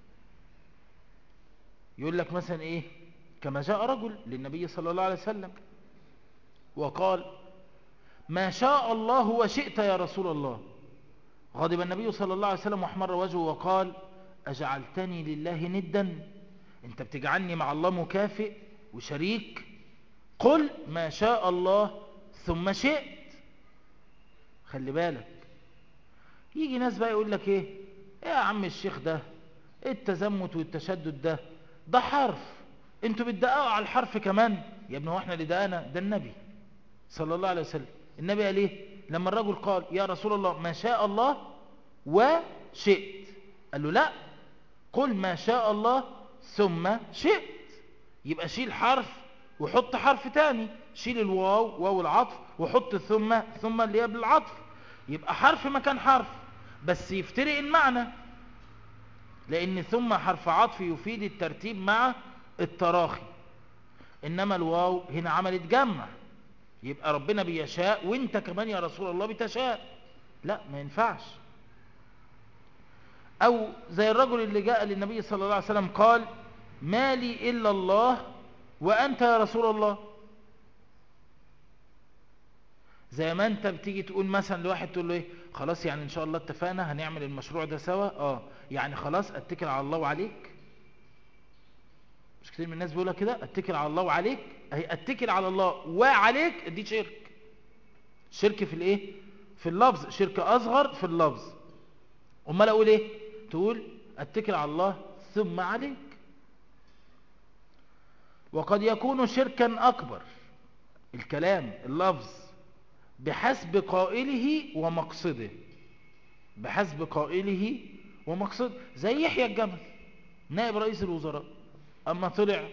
A: يقول لك مثلا ايه؟ كما جاء رجل للنبي صلى الله عليه وسلم وقال: ما شاء الله وشئت يا رسول الله. غضب النبي صلى الله عليه وسلم واحمر وجهه وقال: أجعلتني لله ندا؟ انت بتجعلني مع الله مكافئ وشريك؟ قل ما شاء الله ثم شئت. خلي بالك، يجي ناس بقى يقول لك ايه يا عم الشيخ، ده التزمت والتشدد ده حرف، انتوا بتدققوا على الحرف كمان. يا ابني هو احنا اللي دققنا؟ ده النبي صلى الله عليه وسلم. النبي قال ايه لما الرجل قال: يا رسول الله ما شاء الله وشئت؟ قال له: لا، قل ما شاء الله ثم شئت. يبقى شيل حرف وحط حرف تاني، شيل الواو، واو العطف، وحط ثم اللي هي بالعطف. يبقى حرف مكان حرف، بس يفترق المعنى، لأن ثم حرف عطف يفيد الترتيب مع التراخي، إنما الواو هنا عملت جمع. يبقى ربنا بيشاء وانت كمان يا رسول الله بتشاء، لا ما ينفعش. أو زي الرجل اللي جاء للنبي صلى الله عليه وسلم قال: ما لي إلا الله وأنت يا رسول الله. زي ما انت بتيجي تقول مثلا لواحد تقول له ايه، خلاص يعني ان شاء الله اتفقنا هنعمل المشروع ده سوا، يعني خلاص اتكل على الله وعليك. مش كتير من الناس بيقولها كده، اتكل على الله وعليك. اهي اتكل على الله وعليك دي شرك. شرك في الايه؟ في اللفظ، شرك اصغر في اللفظ. امال اقول ايه؟ تقول اتكل على الله ثم عليك. وقد يكون شركا اكبر الكلام اللفظ بحسب قائله ومقصده. بحسب قائله ومقصده. زي يحيى الجمل نائب رئيس الوزراء، اما طلع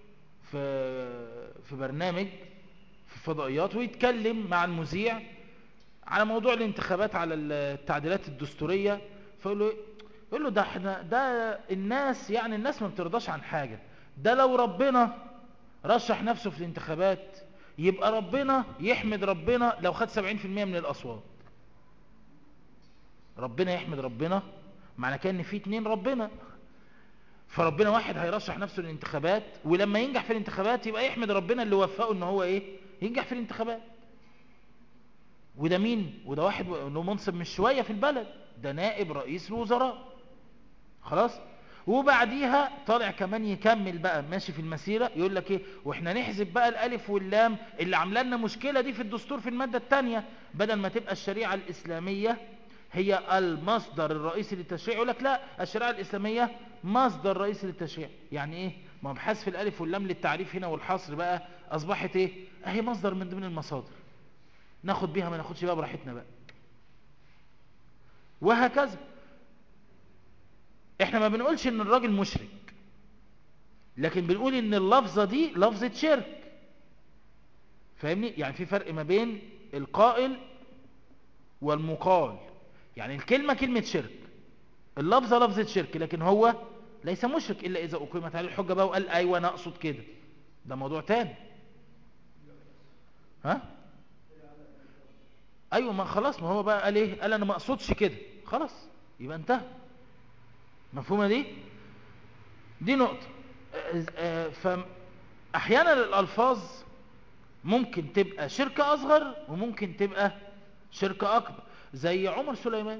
A: في برنامج في الفضائيات ويتكلم مع المذيع على موضوع الانتخابات على التعديلات الدستورية، يقول له ده احنا ده الناس، يعني الناس ما بترضاش عن حاجة، ده لو ربنا رشح نفسه في الانتخابات يبقى ربنا يحمد ربنا لو خد 70% من الأصوات. ربنا يحمد ربنا معنى كان في 2 ربنا، فربنا واحد هيرشح نفسه للانتخابات، ولما ينجح في الانتخابات يبقى يحمد ربنا اللي وفقه ان هو ايه ينجح في الانتخابات. وده مين؟ وده واحد له منصب مش شوية في البلد، ده نائب رئيس الوزراء. خلاص. وبعديها طالع كمان يكمل بقى ماشي في المسيرة، يقول لك ايه، واحنا نحذف بقى الالف واللام اللي عامله لنا مشكلة دي في الدستور في المادة الثانية، بدل ما تبقى الشريعة الإسلامية هي المصدر الرئيسي للتشريع، يقول لك لا، الشريعة الإسلامية مصدر رئيسي للتشريع. يعني ايه؟ ما بحذف الالف واللام للتعريف هنا والحصر بقى اصبحت ايه؟ اهي مصدر من ضمن المصادر، ناخد بيها ما ناخدش بيها براحتنا بقى. وهكذا. احنا ما بنقولش ان الراجل مشرك، لكن بنقول ان اللفظة دي لفظة شرك. فاهمني؟ يعني في فرق ما بين القائل والمقال. يعني الكلمة كلمة شرك، اللفظة لفظة شرك، لكن هو ليس مشرك إلا إذا أقيمت عليه الحجة بقى وقال أيوة أنا أقصد كده، ده موضوع تاني. ها؟ أيوة، ما خلاص، ما هو بقى قال إيه؟ قال أنا ما أقصدش كده، خلاص يبقى انتهى. مفهومة دي؟ دي نقطة. فأحيانا الألفاظ ممكن تبقى شركة أصغر وممكن تبقى شركة أكبر. زي عمر سليمان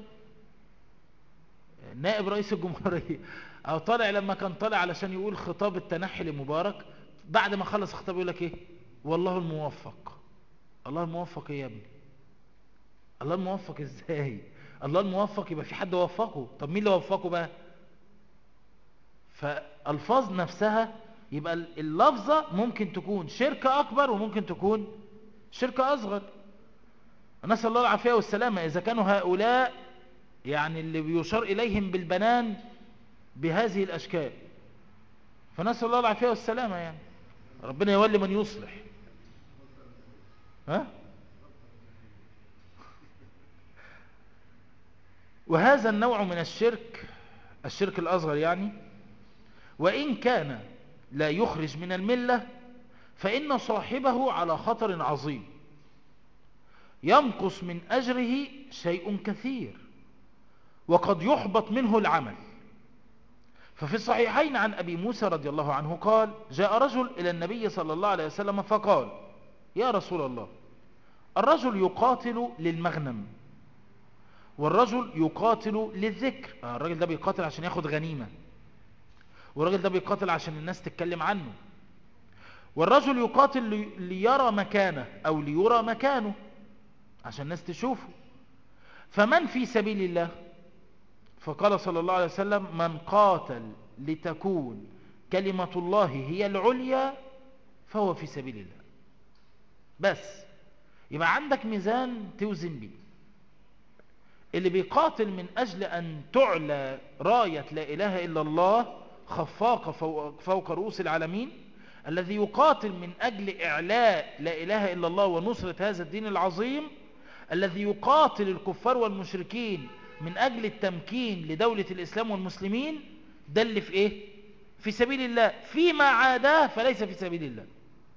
A: نائب رئيس الجمهورية، أو طالع لما كان طالع علشان يقول خطاب التنحي لمبارك، بعد ما خلص خطاب يقول لك إيه؟ والله الموفق. الله الموفق إيه يا ابني؟ الله الموفق إزاي؟ الله الموفق يبقى في حد وفقه، طب مين اللي وفقه بقى؟ فالفاظ نفسها، يبقى اللفظة ممكن تكون شركة أكبر وممكن تكون شركة أصغر. نسأل الله العافية والسلامة. إذا كانوا هؤلاء يعني اللي بيشار إليهم بالبنان بهذه الأشكال، فنسأل الله العافية والسلامة يعني، ربنا يولي من يصلح. ها؟ وهذا النوع من الشرك، الشرك الأصغر يعني، وإن كان لا يخرج من الملة فإن صاحبه على خطر عظيم ينقص من أجره شيء كثير وقد يحبط منه العمل. ففي الصحيحين عن أبي موسى رضي الله عنه قال: جاء رجل إلى النبي صلى الله عليه وسلم فقال: يا رسول الله، الرجل يقاتل للمغنم والرجل يقاتل للذكر. الراجل ده بيقاتل عشان ياخد غنيمة، والراجل ده بيقاتل عشان الناس تتكلم عنه، والرجل يقاتل ليرى مكانه أو ليرى مكانه عشان الناس تشوفه. فمن في سبيل الله؟ فقال صلى الله عليه وسلم: من قاتل لتكون كلمة الله هي العليا فهو في سبيل الله. بس يبقى عندك ميزان توزن بيه. اللي بيقاتل من أجل أن تعلى راية لا إله إلا الله خفاقة فوق رؤوس العالمين، الذي يقاتل من أجل إعلاء لا إله إلا الله ونصرة هذا الدين العظيم، الذي يقاتل الكفار والمشركين من أجل التمكين لدولة الإسلام والمسلمين، ده اللي في إيه؟ في سبيل الله. فيما عاداه فليس في سبيل الله.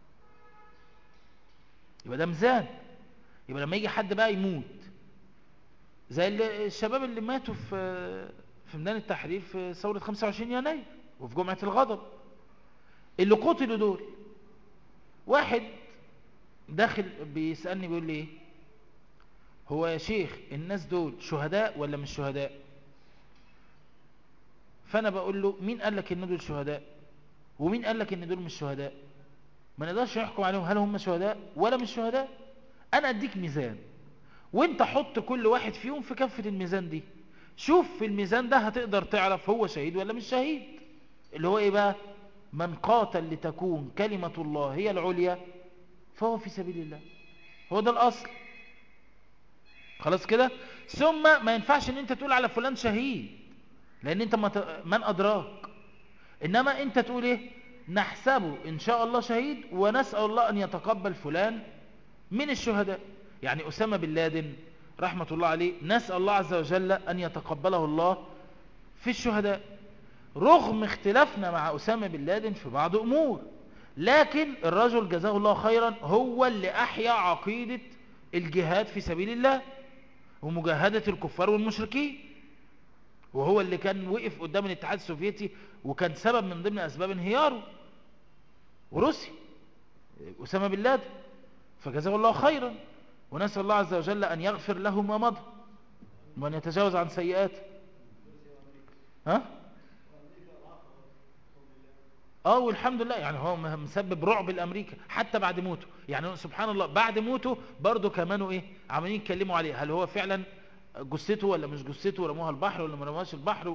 A: يبقى ده ميزان. يبقى لما يجي حد بقى يموت زي الشباب اللي ماتوا في ميدان التحرير في ثورة 25 يناير وفي جمعة الغضب، اللي قتلوا دول، واحد داخل بيسألني بيقول لي ايه، هو يا شيخ الناس دول شهداء ولا مش شهداء؟ فانا بقول له: مين قال لك ان دول شهداء ومين قال لك ان دول مش شهداء؟ ما نقدرش نحكم عليهم هل هم شهداء ولا مش شهداء. انا اديك ميزان وانت حط كل واحد فيهم في كفة الميزان دي، شوف في الميزان ده هتقدر تعرف هو شهيد ولا مش شهيد. اللي هو ايه بقى؟ من قاتل لتكون كلمة الله هي العليا فهو في سبيل الله. هو ده الاصل. خلاص كده. ثم ما ينفعش ان انت تقول على فلان شهيد، لان انت من ادراك. انما انت تقول ايه؟ نحسبه ان شاء الله شهيد ونسأل الله ان يتقبل فلان من الشهداء. يعني أسامة بن لادن رحمة الله عليه نسأل الله عز وجل أن يتقبله الله في الشهداء، رغم اختلافنا مع أسامة بن لادن في بعض أمور، لكن الرجل جزاه الله خيرا هو اللي أحيا عقيدة الجهاد في سبيل الله ومجاهدة الكفار والمشركين، وهو اللي كان وقف قدام الاتحاد السوفيتي وكان سبب من ضمن أسباب انهياره وروسيا، أسامة بن لادن، فجزاه الله خيرا، ونسأل الله عز وجل أن يغفر له ما مضى وأن يتجاوز عن سيئاته. ها؟ والحمد لله. يعني هو مسبب رعب الأمريكا حتى بعد موته. يعني سبحان الله بعد موته برضو كمانوا ايه عمالين يتكلموا عليه، هل هو فعلا جثته ولا مش جثته، رموها البحر ولا ما رموهاش البحر.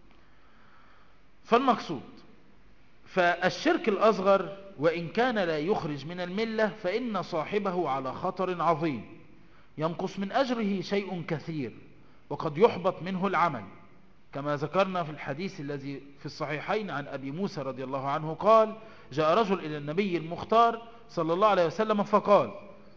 A: فالمقصود فالشرك الأصغر وإن كان لا يخرج من الملة فإن صاحبه على خطر عظيم ينقص من أجره شيء كثير وقد يحبط منه العمل، كما ذكرنا في الحديث الذي في الصحيحين عن أبي موسى رضي الله عنه قال: جاء رجل إلى النبي المختار صلى الله عليه وسلم فقال: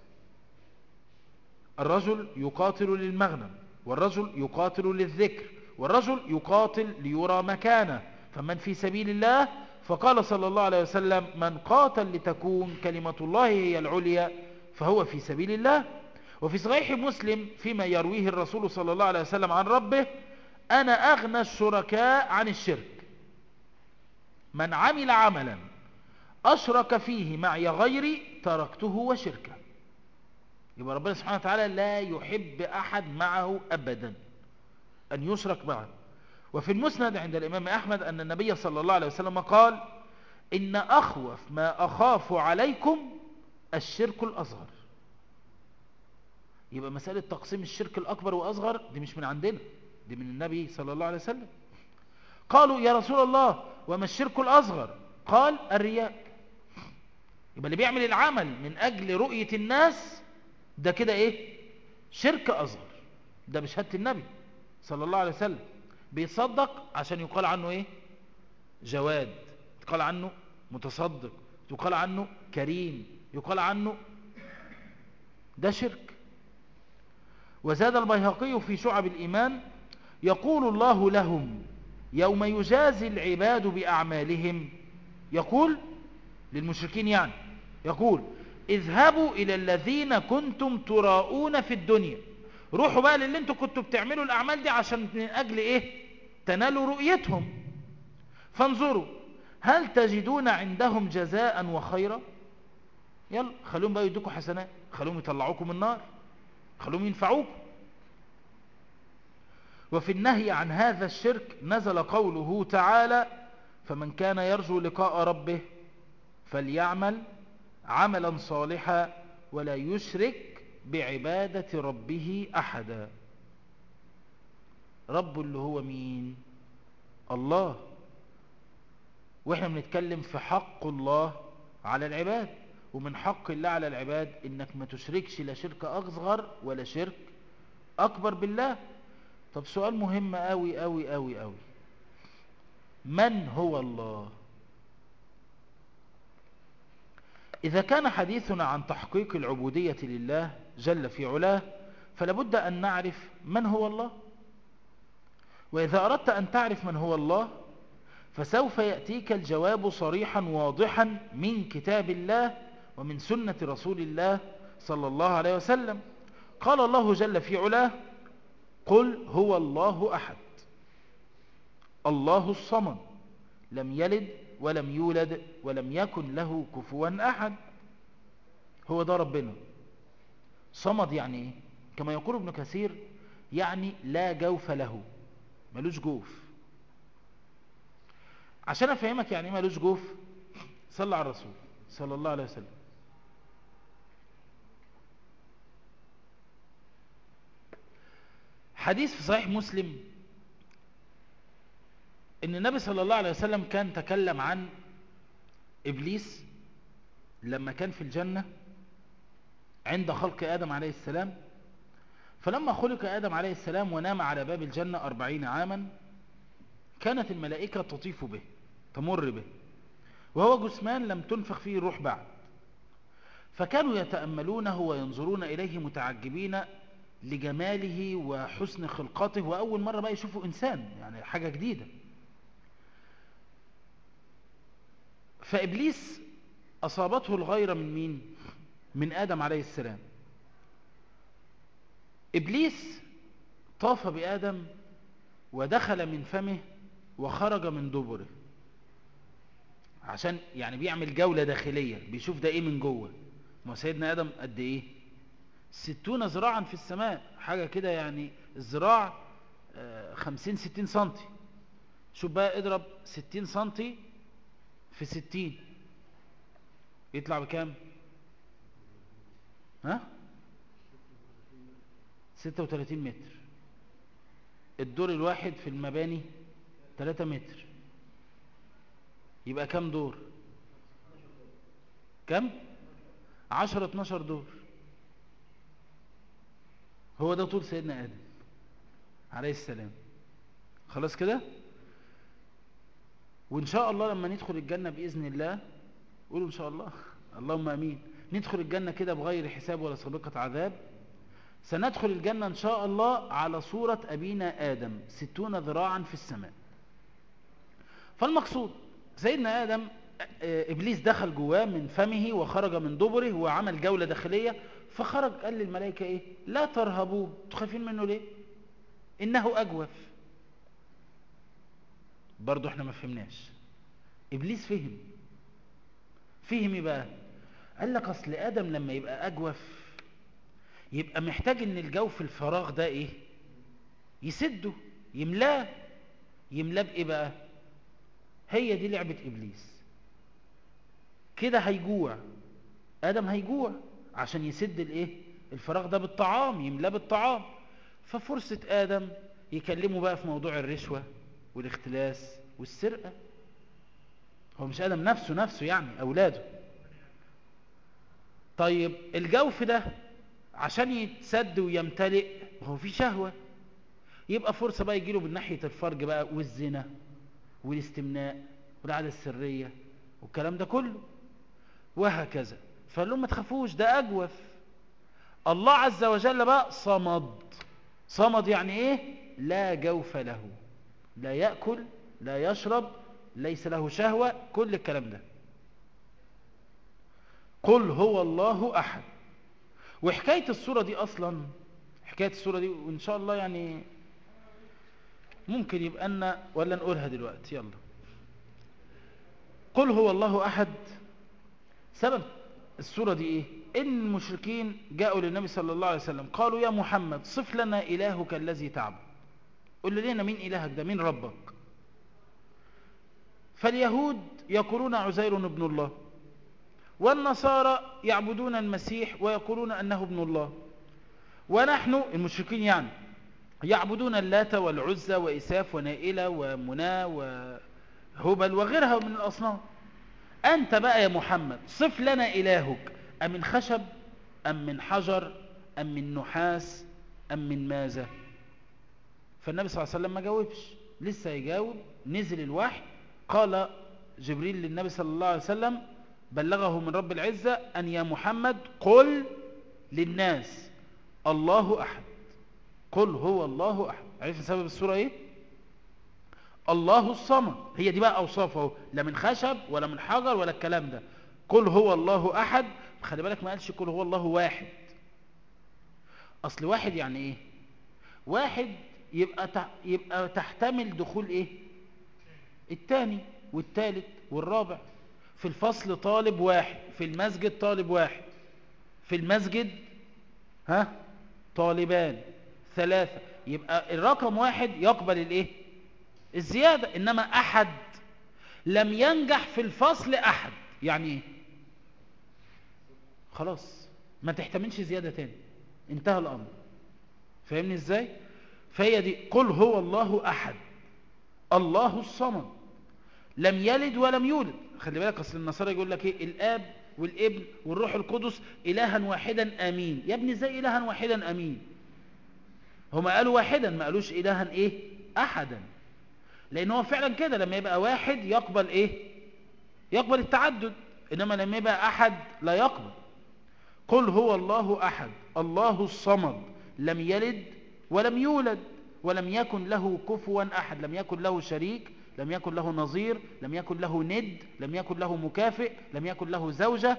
A: الرجل يقاتل للمغنم والرجل يقاتل للذكر والرجل يقاتل ليرى مكانه، فمن في سبيل الله؟ فقال صلى الله عليه وسلم: من قاتل لتكون كلمة الله هي العليا فهو في سبيل الله. وفي صحيح مسلم فيما يرويه الرسول صلى الله عليه وسلم عن ربه: أنا أغنى الشركاء عن الشرك، من عمل عملا أشرك فيه معي غيري تركته وشركه. يبقى ربنا سبحانه وتعالى لا يحب أحد معه أبدا أن يشرك معه. وفي المسند عند الإمام أحمد أن النبي صلى الله عليه وسلم قال: إن أخوف ما أخاف عليكم الشرك الأصغر. يبقى مسألة تقسيم الشرك الأكبر وأصغر دي مش من عندنا، دي من النبي صلى الله عليه وسلم. قالوا: يا رسول الله وما الشرك الأصغر؟ قال: الرياء. يبقى اللي بيعمل العمل من أجل رؤية الناس ده كده إيه؟ شرك أصغر. ده بشهادة النبي صلى الله عليه وسلم، بيصدق عشان يقال عنه إيه؟ جواد، يقال عنه متصدق، يقال عنه كريم، يقال عنه ده شرك. وزاد البيهقي في شعب الإيمان: يقول الله لهم يوم يجازي العباد بأعمالهم، يقول للمشركين يعني، يقول: اذهبوا إلى الذين كنتم تراؤون في الدنيا، روحوا بقى للي انتوا كنتوا بتعملوا الأعمال دي عشان من أجل إيه؟ تنالوا رؤيتهم، فانظروا هل تجدون عندهم جزاء وخيرا. يلا خلوهم بقى يدوكوا حسنات، خلوهم يطلعوكم من النار، خلوهم ينفعوكم. وفي النهي عن هذا الشرك نزل قوله تعالى: فمن كان يرجو لقاء ربه فليعمل عملا صالحا ولا يشرك بعبادة ربه أحدا. رب اللي هو مين؟ الله. واحنا بنتكلم في حق الله على العباد، ومن حق الله على العباد انك ما تشركش لا شرك اصغر ولا شرك اكبر بالله. طب سؤال مهم قوي قوي قوي قوي: من هو الله؟ إذا كان حديثنا عن تحقيق العبودية لله جل في علاه فلابد أن نعرف من هو الله. وإذا أردت أن تعرف من هو الله فسوف يأتيك الجواب صريحا واضحا من كتاب الله ومن سنة رسول الله صلى الله عليه وسلم. قال الله جل في علاه: قل هو الله أحد الله الصمد لم يلد ولم يولد ولم يكن له كفوا أحد. هو ده ربنا. صمد يعني إيه؟ كما يقول ابن كثير يعني لا جوف له، ملوش جوف. عشان أفهمك يعني إيه ملوش جوف، صلى على الرسول صلى الله عليه وسلم. حديث في صحيح مسلم ان النبي صلى الله عليه وسلم كان تكلم عن إبليس لما كان في الجنة عند خلق آدم عليه السلام. فلما خلق آدم عليه السلام ونام على باب الجنة 40 عاما كانت الملائكة تطيف به تمر به وهو جثمان لم تنفخ فيه الروح بعد، فكانوا يتأملونه وينظرون إليه متعجبين لجماله وحسن خلقته، وأول مرة بقى يشوفوا إنسان، يعني حاجة جديدة. فإبليس أصابته الغيرة من مين؟ من آدم عليه السلام. إبليس طاف بآدم ودخل من فمه وخرج من دبره، عشان يعني بيعمل جولة داخلية بيشوف ده ايه من جوه. ما سيدنا آدم قد ايه؟ 60 ذراعا في السماء، حاجة كده يعني الذراع 50-60 سنتي. شوف بقى اضرب 60 سنتي في 60 يطلع بكام؟ ها 36 متر. الدور الواحد في المباني 3 متر، يبقى كام دور؟ كام؟ 10-12 دور. هو ده طول سيدنا آدم عليه السلام. خلاص كده. وإن شاء الله لما ندخل الجنة بإذن الله، قولوا إن شاء الله اللهم أمين، ندخل الجنة كده بغير حساب ولا سابقة عذاب. سندخل الجنة إن شاء الله على صورة أبينا آدم 60 ذراعا في السماء. فالمقصود سيدنا آدم إبليس دخل جواه من فمه وخرج من دبره وعمل جولة داخلية، فخرج قال للملائكة إيه؟ لا ترهبوه، تخافين منه ليه؟ إنه أجوف. برضو احنا ما فهمناش. إبليس فهم ايه بقى؟ قال لك أصل آدم لما يبقى أجوف يبقى محتاج إن الجوف الفراغ ده إيه؟ يسده، يملاه. يملاه بإيه بقى؟ هي دي لعبة إبليس. كده هيجوع آدم، هيجوع عشان يسد الإيه؟ الفراغ ده بالطعام، يملاه بالطعام. ففرصة آدم يكلمه بقى في موضوع الرشوة والاختلاس والسرقة. هو مش آدم نفسه يعني أولاده. طيب الجوف ده عشان يتسد ويمتلئ هو في شهوة، يبقى فرصة بقى يجيله من ناحية الفرج بقى والزنا والاستمناء والعادة السرية والكلام ده كله وهكذا. فقال لهم ما تخافوش، ده أجوف. الله عز وجل بقى صمد. صمد يعني ايه؟ لا جوف له، لا يأكل لا يشرب، ليس له شهوة، كل الكلام ده. قل هو الله أحد. وحكاية السورة دي أصلا، حكاية السورة دي وإن شاء الله يعني ممكن يبقى لنا ولا نقولها دلوقتي. يلا. قل هو الله أحد، سبب السورة دي إيه؟ إن المشركين جاءوا للنبي صلى الله عليه وسلم قالوا يا محمد صف لنا إلهك الذي تعبد، قل لنا مين إلهك ده، مين ربك. فاليهود يقولون عزير ابن الله، والنصارى يعبدون المسيح ويقولون أنه ابن الله، ونحن المشركين يعني يعبدون اللات والعزى وإساف ونائلة ومنى وهبل وغيرها من الأصنام. أنت بقى يا محمد صف لنا إلهك، أم من خشب أم من حجر أم من نحاس أم من ماذا؟ فالنبي صلى الله عليه وسلم ما جاوبش، لسه يجاوب. نزل الوحي، قال جبريل للنبي صلى الله عليه وسلم بلغه من رب العزة أن يا محمد قل للناس الله أحد، قل هو الله أحد. عرفت سبب السورة إيه؟ الله الصمد. هي دي بقى أوصافه، لا من خشب ولا من حجر ولا الكلام ده. قل هو الله أحد. خلي بالك ما قالش قل هو الله واحد. أصل واحد يعني إيه؟ واحد يبقى تحتمل دخول إيه؟ التاني والتالت والرابع. في الفصل طالب واحد، في المسجد طالب واحد، في المسجد طالبان ثلاثة، يبقى الرقم واحد يقبل الايه؟ الزيادة. انما احد لم ينجح في الفصل احد، يعني ايه؟ خلاص ما تحتملش زيادة تاني، انتهى الامر. فاهمني ازاي؟ فهي دي قل هو الله احد الله الصمد لم يلد ولم يولد. خلي بالك اصل النصارى يقول لك ايه؟ الاب والابن والروح القدس الها واحدا امين. يا ابني ازاي الها واحدا امين؟ هما قالوا واحدا، ما قالوش الها ايه؟ احدا. لان هو فعلا كده لما يبقى واحد يقبل ايه؟ يقبل التعدد. انما لما يبقى احد لا يقبل. قل هو الله احد الله الصمد لم يلد ولم يولد ولم يكن له كفوا احد. لم يكن له شريك، لم يكن له نظير، لم يكن له ند، لم يكن له مكافئ، لم يكن له زوجة.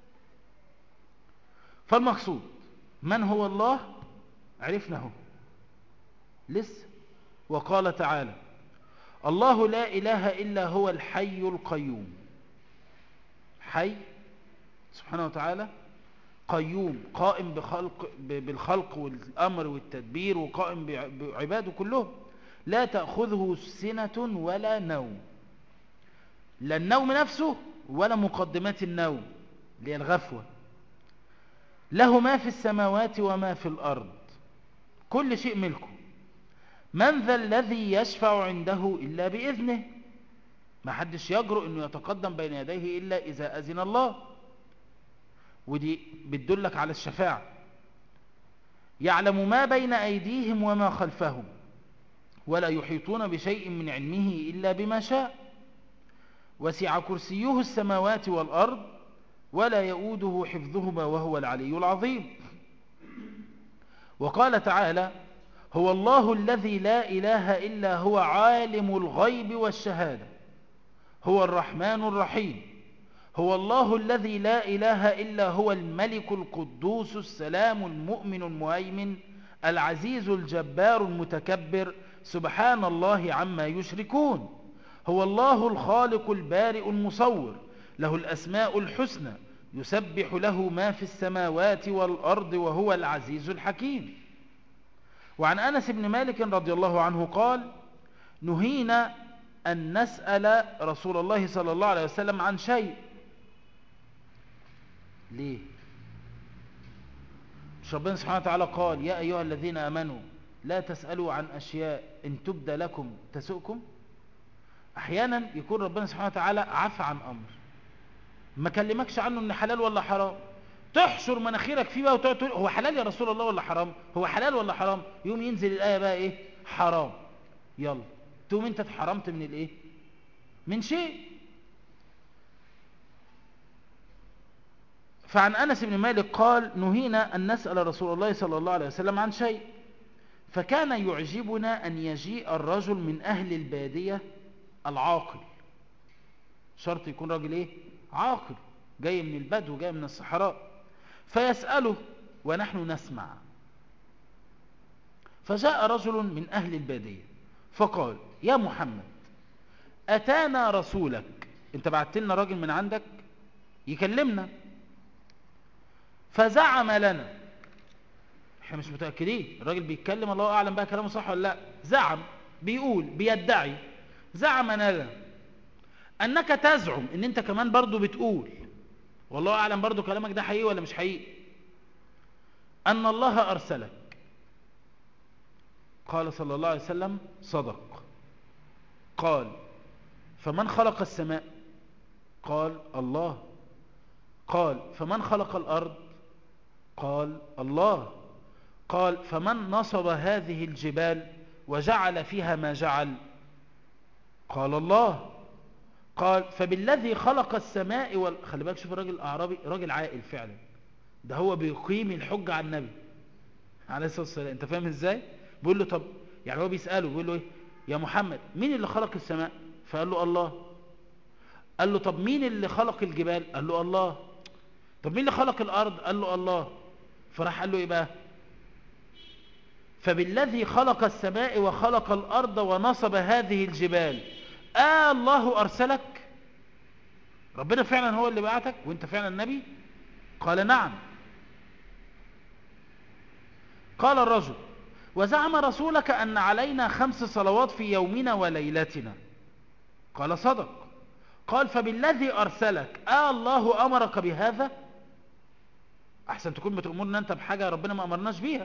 A: فالمقصود من هو الله عرفناه لسه. وقال تعالى الله لا إله إلا هو الحي القيوم. حي سبحانه وتعالى، قيوم قائم بالخلق والأمر والتدبير، وقائم بعباده كلهم. لا تأخذه سنة ولا نوم، لا النوم نفسه ولا مقدمات النوم اللي هي الغفوة. له ما في السماوات وما في الأرض، كل شيء ملكه. من ذا الذي يشفع عنده إلا بإذنه، ما حدش يجرؤ أنه يتقدم بين يديه إلا إذا أذن الله، ودي بتدلك على الشفاعة. يعلم ما بين أيديهم وما خلفهم ولا يحيطون بشيء من علمه إلا بما شاء. وسع كرسيه السماوات والأرض ولا يؤوده حفظهما وهو العلي العظيم. وقال تعالى هو الله الذي لا إله إلا هو عالم الغيب والشهادة هو الرحمن الرحيم. هو الله الذي لا إله إلا هو الملك القدوس السلام المؤمن المهيمن العزيز الجبار المتكبر سبحان الله عما يشركون. هو الله الخالق البارئ المصور له الأسماء الحسنى يسبح له ما في السماوات والأرض وهو العزيز الحكيم. وعن أنس بن مالك رضي الله عنه قال نهينا أن نسأل رسول الله صلى الله عليه وسلم عن شيء. ليه؟ مش ربنا سبحانه وتعالى قال يا أيها الذين آمنوا لا تسألوا عن أشياء إن تبدى لكم تسؤكم؟ أحيانا يكون ربنا سبحانه وتعالى عفى عن أمر ما كلمكش عنه إن حلال ولا حرام، تحشر مناخيرك فيه بقى وتقعد تقول هو حلال يا رسول الله ولا حرام، هو حلال ولا حرام، يوم ينزل الآية بقى إيه؟ حرام. يلا تقوم أنت اتحرمت من الإيه؟ من شيء. فعن أنس بن مالك قال نهينا أن نسأل رسول الله صلى الله عليه وسلم عن شيء، فكان يعجبنا أن يجيء الرجل من أهل البادية العاقل، شرط يكون راجل إيه؟ عاقل، جاي من البدو، جاي من الصحراء، فيسأله ونحن نسمع. فجاء رجل من أهل البادية فقال يا محمد أتانا رسولك، انت بعت لنا راجل من عندك يكلمنا، فزعم لنا، احنا مش متأكدين الراجل بيتكلم، الله أعلم بقى كلامه صح ولا لا، زعم، بيقول، بيدعي، زعم لنا أنك تزعم، ان انت كمان برضو بتقول، والله أعلم برضو كلامك ده حقيقي ولا مش حقيقي، أن الله أرسلك. قال صلى الله عليه وسلم صدق. قال فمن خلق السماء؟ قال الله. قال فمن خلق الأرض؟ قال الله. قال فمن نصب هذه الجبال وجعل فيها ما جعل؟ قال الله. قال فبالذي خلق السماء خلي بالك، شوف الراجل الأعرابي راجل عاقل فعلا، ده هو بيقيم الحجة على النبي عليه الصلاة والسلام. انت فاهم ازاي؟ بيقول له طب، يعني هو بيسأله بيقول له ايه يا محمد، مين اللي خلق السماء؟ فقال له الله. قال له طب مين اللي خلق الجبال؟ قال له الله. طب مين اللي خلق الأرض؟ قال له الله. فراح قال له ايه بقى؟ فبالذي خلق السماء وخلق الأرض ونصب هذه الجبال الله أرسلك؟ ربنا فعلا هو اللي بعتك وانت فعلا نبي؟ قال نعم. قال الرجل وزعم رسولك أن علينا 5 صلوات في يومنا وليلتنا؟ قال صدق. قال فبالذي أرسلك الله أمرك بهذا؟ أحسن تكون بتأمرنا أنت بحاجة ربنا ما أمرناش بيها.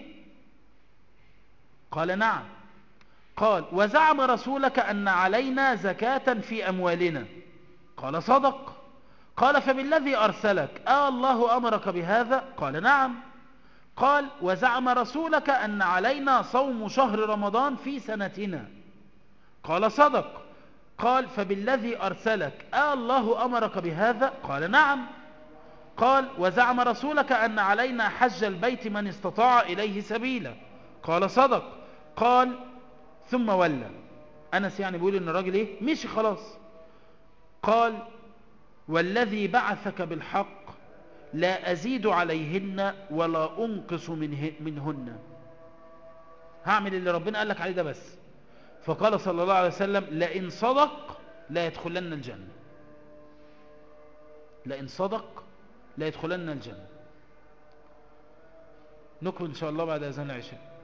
A: قال نعم. قال وزعم رسولك أن علينا زكاة في أموالنا؟ قال صدق. قال فبالذي أرسلك الله أمرك بهذا؟ قال نعم. قال وزعم رسولك أن علينا صوم شهر رمضان في سنتنا؟ قال صدق. قال فبالذي أرسلك الله أمرك بهذا؟ قال نعم. قال وزعم رسولك أن علينا حج البيت من استطاع إليه سبيلا؟ قال صدق. قال ثم ولى. أنس يعني بيقول إن الراجل إيه؟ مشي خلاص. قال والذي بعثك بالحق لا أزيد عليهن ولا أنقص منهن، هعمل اللي ربنا قال لك عليه ده بس. فقال صلى الله عليه وسلم لئن صدق لا يدخلن الجنة، لئن صدق لا يدخلن الجنة. نكمل إن شاء الله بعد أذان العشاء.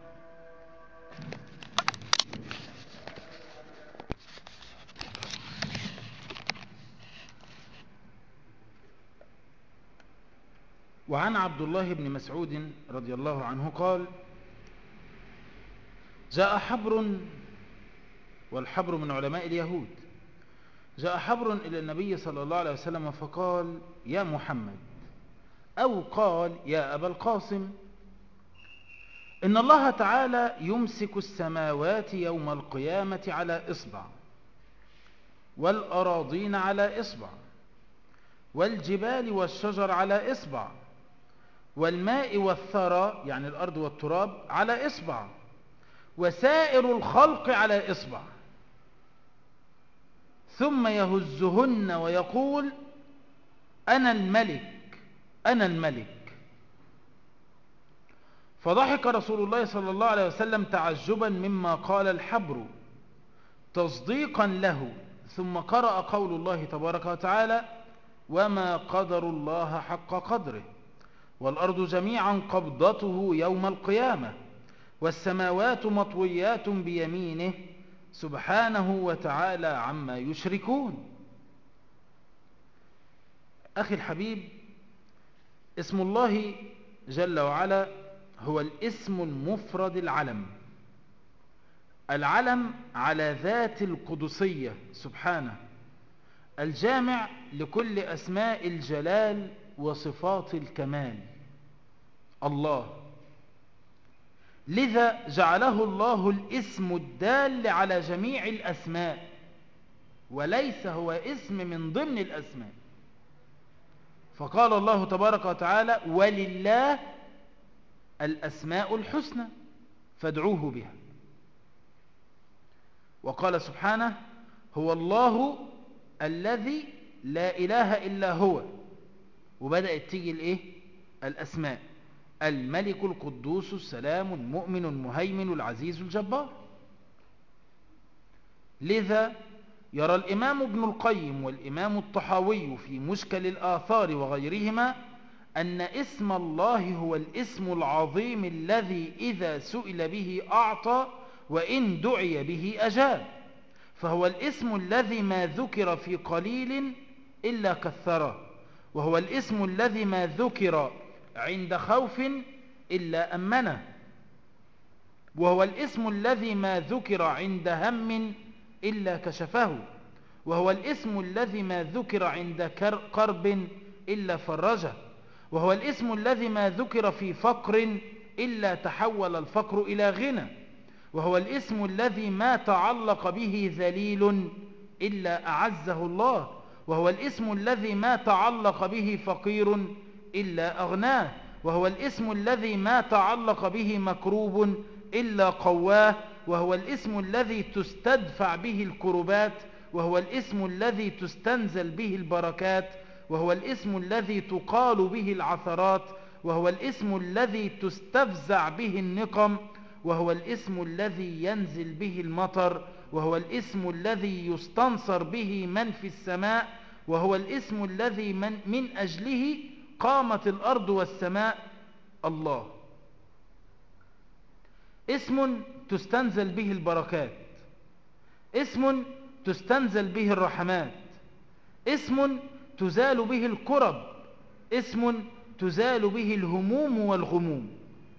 A: وعن عبد الله بن مسعود رضي الله عنه قال جاء حبر، والحبر من علماء اليهود، جاء حبر إلى النبي صلى الله عليه وسلم فقال يا محمد، أو قال يا أبا القاسم، إن الله تعالى يمسك السماوات يوم القيامة على إصبع، والأراضين على إصبع، والجبال والشجر على إصبع، والماء والثرى يعني الأرض والتراب على إصبع، وسائر الخلق على إصبع، ثم يهزهن ويقول أنا الملك أنا الملك. فضحك رسول الله صلى الله عليه وسلم تعجبا مما قال الحبر تصديقا له، ثم قرأ قول الله تبارك وتعالى وما قدر الله حق قدره، والأرض جميعا قبضته يوم القيامة، والسماوات مطويات بيمينه سبحانه وتعالى عما يشركون. أخي الحبيب، اسم الله جل وعلا هو الاسم المفرد العلم، العلم على ذات القدسية سبحانه، الجامع لكل أسماء الجلال وصفات الكمال الله. لذا جعله الله الاسم الدال على جميع الأسماء، وليس هو اسم من ضمن الأسماء. فقال الله تبارك وتعالى ولله الأسماء الحسنى فادعوه بها. وقال سبحانه هو الله الذي لا إله إلا هو، وبدأت تيجي الإيه؟ الأسماء: الملك القدوس السلام المؤمن المهيمن العزيز الجبار. لذا يرى الإمام ابن القيم والإمام الطحاوي في مشكل الآثار وغيرهما أن اسم الله هو الاسم العظيم الذي إذا سئل به أعطى وإن دعي به أجاب، فهو الاسم الذي ما ذكر في قليل إلا كثره، وهو الاسم الذي ما ذكر عند خوف إلا أمنه، وهو الاسم الذي ما ذكر عند هم إلا كشفه، وهو الاسم الذي ما ذكر عند كرب إلا فرجه، وهو الاسم الذي ما ذكر في فقر إلا تحول الفقر إلى غنى، وهو الاسم الذي ما تعلق به ذليل إلا أعزه الله، وهو الاسم الذي ما تعلق به فقير إلا أغناه، وهو الاسم الذي ما تعلق به مكروب إلا قواه، وهو الاسم الذي تستدفع به الكربات، وهو الاسم الذي تستنزل به البركات، وهو الاسم الذي تقال به العثرات، وهو الاسم الذي تستفزع به النقم، وهو الاسم الذي ينزل به المطر، وهو الاسم الذي يستنصر به من في السماء، وهو الاسم الذي من أجله قامت الأرض والسماء: الله. اسم تستنزل به البركات، اسم تستنزل به الرحمات، اسم تزال به الكرب، اسم تزال به الهموم والغموم.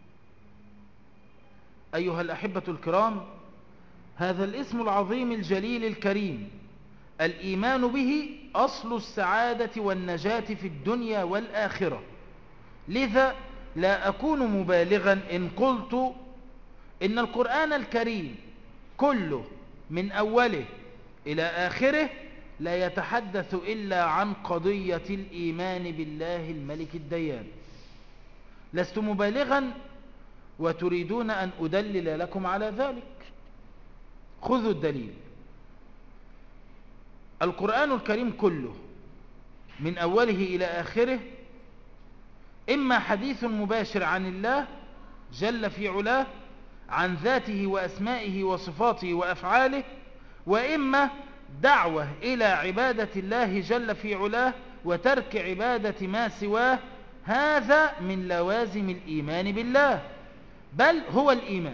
A: أيها الأحبة الكرام، هذا الاسم العظيم الجليل الكريم الإيمان به أصل السعادة والنجاة في الدنيا والآخرة. لذا لا أكون مبالغا إن قلت إن القرآن الكريم كله من أوله إلى آخره لا يتحدث إلا عن قضية الإيمان بالله الملك الديان. لست مبالغا وتريدون أن أدلل لكم على ذلك. خذوا الدليل. القرآن الكريم كله من أوله إلى آخره إما حديث مباشر عن الله جل في علاه، عن ذاته وأسمائه وصفاته وأفعاله، وإما دعوة إلى عبادة الله جل في علاه وترك عبادة ما سواه. هذا من لوازم الإيمان بالله، بل هو الإيمان.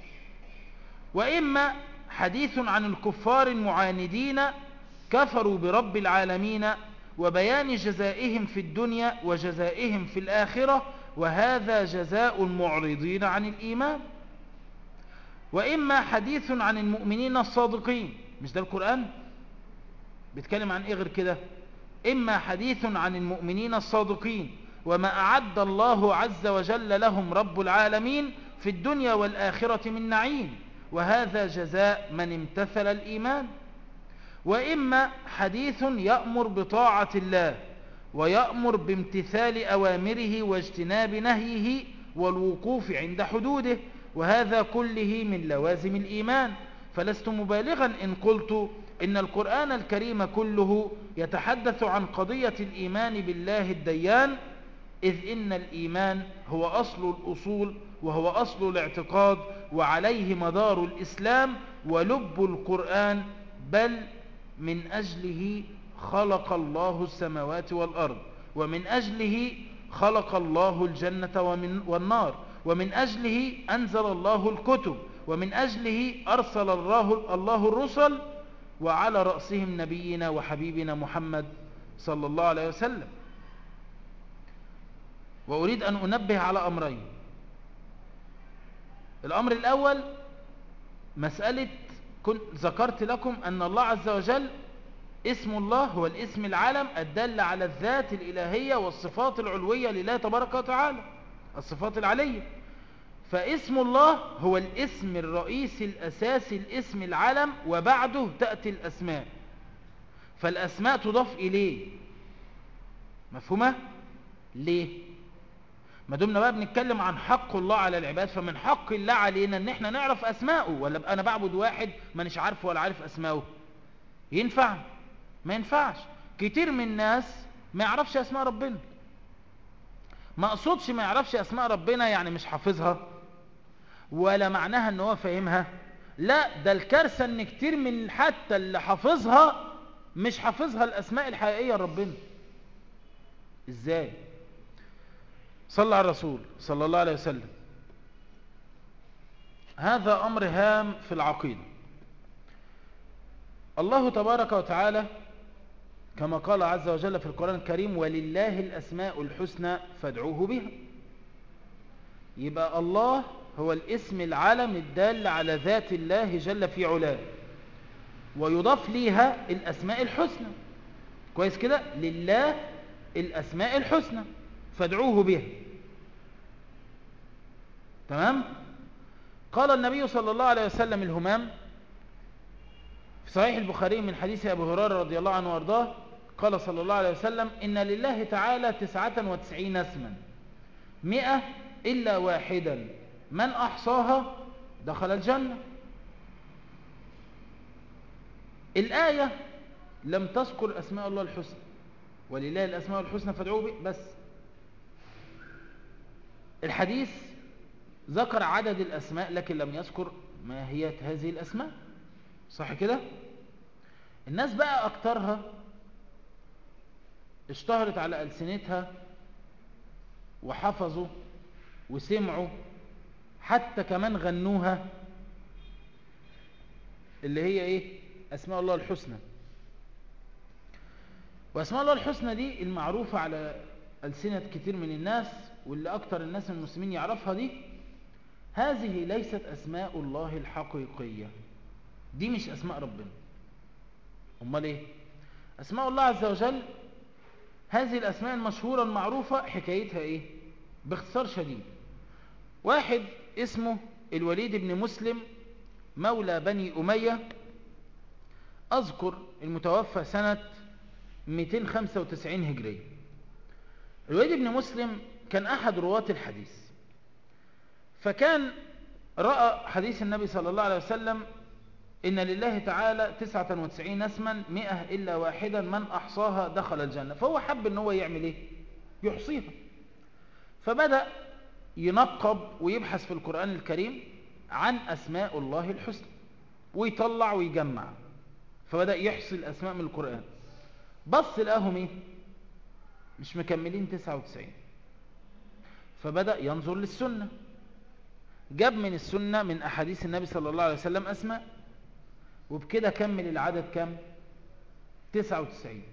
A: وإما حديث عن الكفار المعاندين كفروا برب العالمين وبيان جزائهم في الدنيا وجزائهم في الآخرة، وهذا جزاء المعرضين عن الإيمان. وإما حديث عن المؤمنين الصادقين، مش ده القرآن بيتكلم عن إيه غير كده؟ إما حديث عن المؤمنين الصادقين وما أعد الله عز وجل لهم رب العالمين في الدنيا والآخرة من نعيم، وهذا جزاء من امتثل الإيمان. وإما حديث يأمر بطاعة الله ويأمر بامتثال أوامره واجتناب نهيه والوقوف عند حدوده، وهذا كله من لوازم الإيمان. فلست مبالغا إن قلت إن القرآن الكريم كله يتحدث عن قضية الإيمان بالله الديان، إذ إن الإيمان هو أصل الأصول وهو أصل الاعتقاد وعليه مدار الإسلام ولب القرآن، بل من أجله خلق الله السماوات والأرض، ومن أجله خلق الله الجنة والنار، ومن أجله أنزل الله الكتب، ومن أجله أرسل الله الرسل، وعلى رأسهم نبينا وحبيبنا محمد صلى الله عليه وسلم. وأريد أن أنبه على أمرين. الأمر الأول مسألة ذكرت لكم أن الله عز وجل اسم الله هو الاسم العلم الدل على الذات الإلهية والصفات العلوية لله تبارك وتعالى، الصفات العلية. فاسم الله هو الاسم الرئيسي الأساسي، الاسم العلم، وبعده تأتي الأسماء. فالأسماء تضاف إليه. مفهومة؟ ليه؟ ما دمنا بقى بنتكلم عن حق الله على العباد، فمن حق الله علينا ان احنا نعرف اسماءه. ولا انا بعبد واحد ما نش عارفه ولا عارف اسماءه؟ ينفع؟ ما ينفعش. كتير من الناس ما يعرفش اسماء ربنا. ما اقصدش ما يعرفش اسماء ربنا يعني مش حافظها، ولا معناها ان هو فاهمها. لا، ده الكارثة ان كتير من حتى اللي حافظها مش حافظها الاسماء الحقيقية لربنا. ازاي؟ صلى على الرسول صلى الله عليه وسلم. هذا امر هام في العقيدة. الله تبارك وتعالى كما قال عز وجل في القرآن الكريم: ولله الاسماء الحسنى فادعوه بها. يبقى الله هو الاسم العلم الدال على ذات الله جل في علاه، ويضاف ليها الاسماء الحسنى. كويس كده؟ لله الاسماء الحسنى فادعوه بها. تمام؟ قال النبي صلى الله عليه وسلم الهمام في صحيح البخاري من حديث أبي هريرة رضي الله عنه وارضاه، قال صلى الله عليه وسلم: إن لله تعالى 99 اسما 100 إلا واحدا من أحصاها دخل الجنة. الآية لم تذكر أسماء الله الحسنى، ولله الأسماء الحسنى فادعوه به بس. الحديث ذكر عدد الأسماء لكن لم يذكر ماهية هذه الأسماء. صح كده؟ الناس بقى أكترها اشتهرت على ألسنتها وحفظوا وسمعوا، حتى كمان غنوها، اللي هي ايه؟ أسماء الله الحسنى. وأسماء الله الحسنى دي المعروفة على ألسنة كتير من الناس، واللي أكتر الناس المسلمين يعرفها دي، هذه ليست أسماء الله الحقيقية. دي مش أسماء ربنا. أمال إيه؟ أسماء الله عز وجل هذه الأسماء المشهورة المعروفة حكايتها إيه؟ باختصار شديد: واحد اسمه الوليد بن مسلم مولى بني أمية، أذكر المتوفى سنة 295 هجرية. الوليد بن مسلم كان أحد رواة الحديث، فكان رأى حديث النبي صلى الله عليه وسلم: إن لله تعالى 99 اسما 100 إلا واحدا من أحصاها دخل الجنة. فهو حب إن هو يعمل إيه؟ يحصيها. فبدأ ينقب ويبحث في القرآن الكريم عن أسماء الله الحسنى ويطلع ويجمع. فبدأ يحصي الأسماء من القرآن. بص لقاهم إيه؟ مش مكملين 99. فبدأ ينظر للسنة، جاب من السنة من أحاديث النبي صلى الله عليه وسلم أسماء، وبكده كمل العدد كم؟ 99.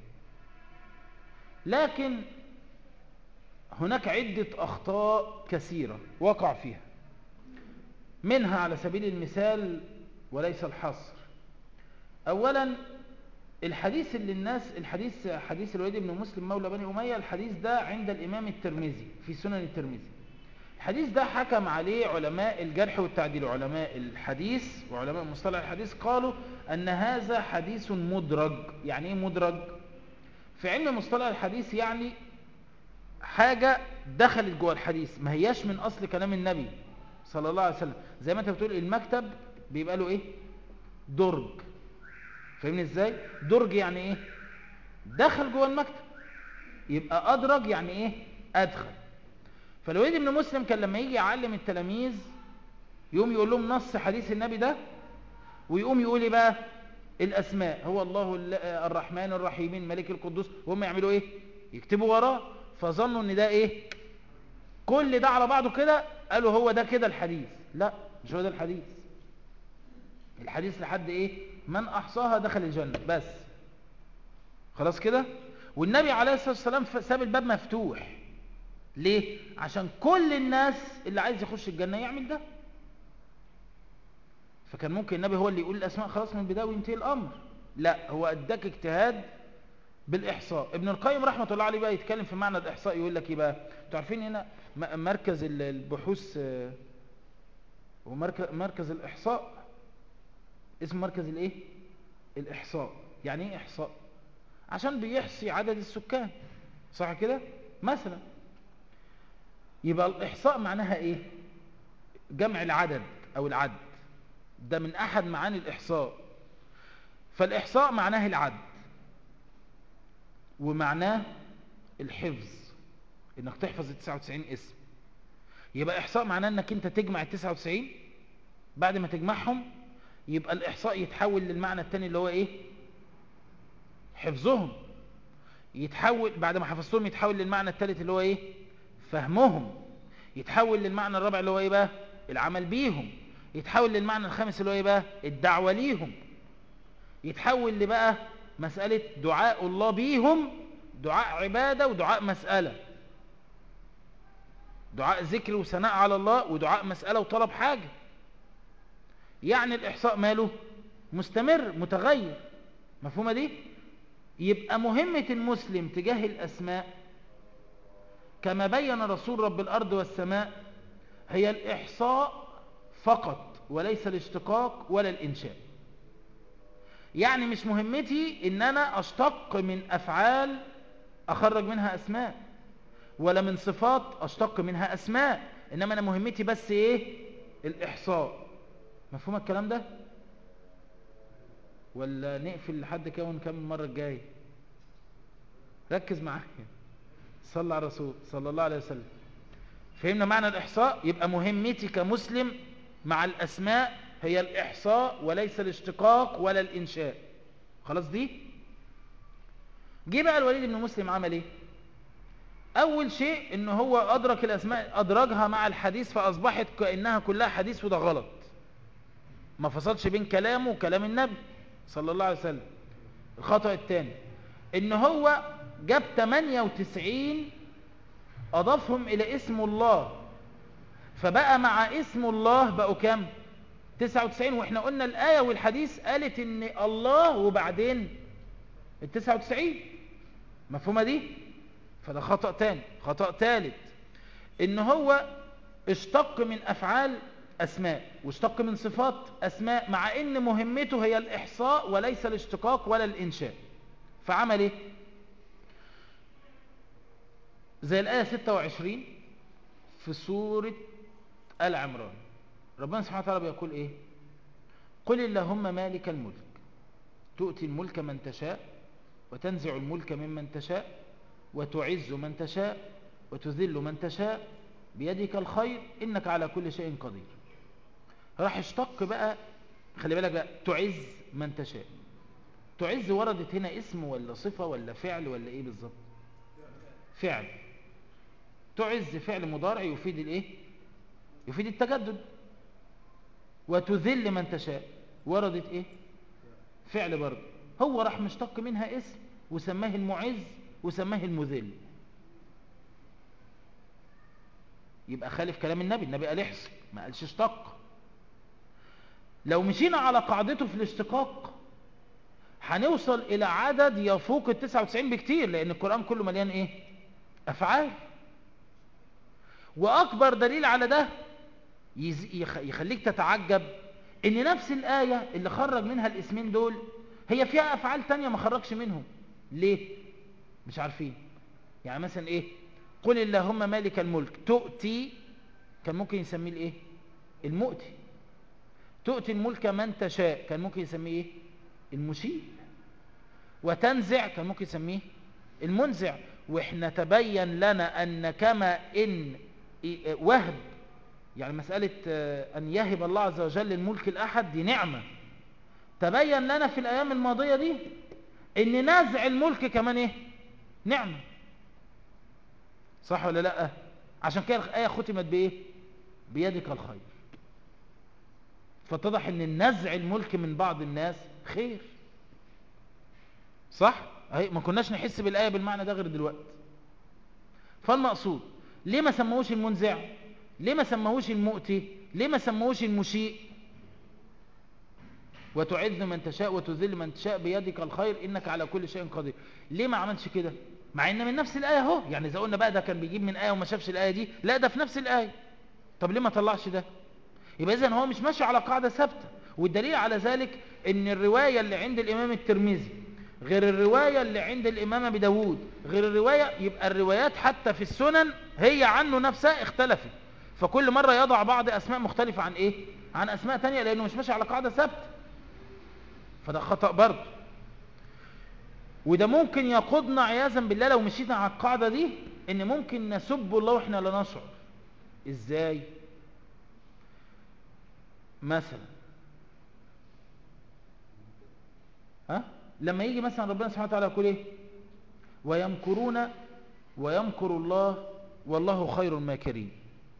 A: لكن هناك عدة أخطاء كثيرة وقع فيها، منها على سبيل المثال وليس الحصر. أولا، الحديث اللي الناس حديث الوليد بن مسلم مولى بني أمية، الحديث ده عند الإمام الترمذي في سنن الترمذي. الحديث ده حكم عليه علماء الجرح والتعديل، علماء الحديث وعلماء مصطلح الحديث، قالوا أن هذا حديث مدرج. يعني إيه مدرج؟ في علم مصطلح الحديث يعني حاجة دخلت جوه الحديث، ما هياش من أصل كلام النبي صلى الله عليه وسلم. زي ما أنت بتقول المكتب بيبقى له إيه؟ درج. فاهمني إزاي؟ درج يعني إيه؟ دخل جوه المكتب. يبقى أدرج يعني إيه؟ أدخل. فالوليد بن مسلم كان لما يجي يعلم التلاميذ يقوم يقول لهم نص حديث النبي ده، ويقوم يقول ايه بقى؟ الأسماء: هو الله الرحمن الرحيم الملك القدوس، وهم يعملوا ايه؟ يكتبوا وراه. فظنوا ان ده ايه؟ كل ده على بعضه كده، قالوا هو ده كده الحديث. لا، مش هو ده الحديث. الحديث لحد ايه؟ من أحصاها دخل الجنة بس. خلاص كده؟ والنبي عليه الصلاة والسلام ساب الباب مفتوح. ليه؟ عشان كل الناس اللي عايز يخش الجنة يعمل ده. فكان ممكن النبي هو اللي يقول الأسماء خلاص من البداية وينتهي الأمر. لا، هو أداك اجتهاد بالإحصاء. ابن القيم رحمة الله عليه بقى يتكلم في معنى الإحصاء، يقول لك ايه بقى؟ انتوا عارفين هنا مركز البحوث ومركز الإحصاء، اسمه مركز الايه؟ الإحصاء. يعني ايه إحصاء؟ عشان بيحصي عدد السكان، صح كده مثلا. يبقى الإحصاء معناها إيه؟ جمع العدد أو العد، ده من أحد معاني الإحصاء. فالإحصاء معناه العد ومعناه الحفظ، إنك تحفظ 99 اسم. يبقى إحصاء معناه إنك أنت تجمع 99، بعد ما تجمعهم يبقى الإحصاء يتحول للمعنى الثاني اللي هو إيه؟ حفظهم. يتحول بعد ما حفظتهم يتحول للمعنى الثالث اللي هو إيه؟ فهمهم. يتحول للمعنى الرابع اللي هو إيه بقى؟ العمل بيهم. يتحول للمعنى الخامس اللي هو إيه بقى؟ الدعوة ليهم. يتحول لبقى مسألة دعاء الله بيهم، دعاء عبادة ودعاء مسألة، دعاء ذكر وثناء على الله ودعاء مسألة وطلب حاجة. يعني الإحصاء ماله مستمر متغير، مفهومة دي؟ يبقى مهمة المسلم تجاه الأسماء كما بين رسول رب الأرض والسماء هي الإحصاء فقط، وليس الاشتقاق ولا الإنشاء. يعني مش مهمتي إن أنا أشتق من أفعال أخرج منها أسماء، ولا من صفات أشتق منها أسماء، إنما أنا مهمتي بس إيه؟ الإحصاء. مفهوم الكلام ده؟ ولا نقفل لحد كده ونكمل المرة الجاية؟ ركز معايا، صلى على الرسول صلى الله عليه وسلم. فهمنا معنى الإحصاء؟ يبقى مهمتي كمسلم مع الأسماء هي الإحصاء وليس الاشتقاق ولا الإنشاء. خلاص دي؟ جه بقى الوليد بن مسلم عمل ايه؟ أول شيء إنه هو أدرك الأسماء، أدرجها مع الحديث فأصبحت كأنها كلها حديث، وده غلط. ما فصلش بين كلامه وكلام النبي صلى الله عليه وسلم. الخطأ الثاني إن هو جاب 98 أضافهم إلى اسم الله، فبقى مع اسم الله بقوا كام؟ 99. وإحنا قلنا الآية والحديث قالت إن الله وبعدين 99. مفهومة دي؟ فده خطأ تاني. خطأ ثالث إن هو اشتق من أفعال أسماء واشتق من صفات أسماء، مع إن مهمته هي الإحصاء وليس الاشتقاق ولا الإنشاء. فعمل إيه؟ زي الآية 26 في سورة آل عمران، ربنا سبحانه وتعالى بيقول إيه؟ قل اللهم مالك الملك تؤتي الملك من تشاء وتنزع الملك ممن تشاء وتعز من تشاء وتذل من تشاء بيدك الخير إنك على كل شيء قدير. راح اشتق بقى، خلي بالك بقى، تعز من تشاء. تعز وردت هنا اسم ولا صفة ولا فعل ولا ايه بالظبط؟ فعل. تعز فعل مضارع يفيد الايه؟ يفيد التجدد. وتذل من تشاء وردت ايه؟ فعل برضه. هو راح مشتق منها اسم وسماه المعز وسماه المذل. يبقى خالف كلام النبي. النبي قال احصي، ما قالش اشتق. لو مشينا على قاعدته في الاشتقاق هنوصل الى عدد يفوق 99 بكتير، لان القرآن كله مليان ايه؟ افعال. واكبر دليل على ده يخليك تتعجب ان نفس الآية اللي خرج منها الاسمين دول هي فيها افعال تانية ما خرجش منهم. ليه؟ مش عارفين. يعني مثلا ايه؟ قل اللهم مالك الملك تؤتي، كان ممكن يسميه الايه؟ المؤتي. تؤتي الملك من تشاء كان ممكن يسميه ايه؟ المشيء. وتنزع كان ممكن يسميه المنزع. واحنا تبين لنا ان كما ان وهب، يعني مسألة ان يهب الله عز وجل الملك الأحد دي نعمة، تبين لنا في الأيام الماضية دي ان نزع الملك كمان ايه؟ نعمة. صح ولا لا؟ عشان كده الآية ختمت بايه؟ بيدك الخير. فاتضح ان النزع الملك من بعض الناس خير. صح؟ اهي ما كناش نحس بالآية بالمعنى ده غير دلوقتي. فالمقصود ليه ما سموهوش المنزع؟ ليه ما سموهوش المؤتي؟ ليه ما سموهوش المشيء؟ وتعز من تشاء وتذل من تشاء بيدك الخير انك على كل شيء قدير. ليه ما عملش كده؟ مع ان من نفس الآية اهو. يعني اذا قلنا بقى ده كان بيجيب من آية وما شافش الآية دي، لا ده في نفس الآية. طب ليه ما طلعش ده؟ يبقى اذا هو مش ماشي على قاعدة ثابتة. والدليل على ذلك ان الرواية اللي عند الامام الترمذي غير الرواية اللي عند الإمام أبي داود غير الرواية. يبقى الروايات حتى في السنن هي عنه نفسها اختلفت، فكل مرة يضع بعض أسماء مختلفة عن إيه؟ عن أسماء تانية، لأنه مش ماشي على قاعدة ثابتة، فده خطأ برضه. وده ممكن يقودنا عياذا بالله لو مشينا على القاعدة دي إن ممكن نسب الله وإحنا لا نشعر. إزاي؟ مثلا لما يجي مثلا ربنا سبحانه وتعالى يقول إيه؟ ويمكرون ويمكر الله والله خير الماكرين.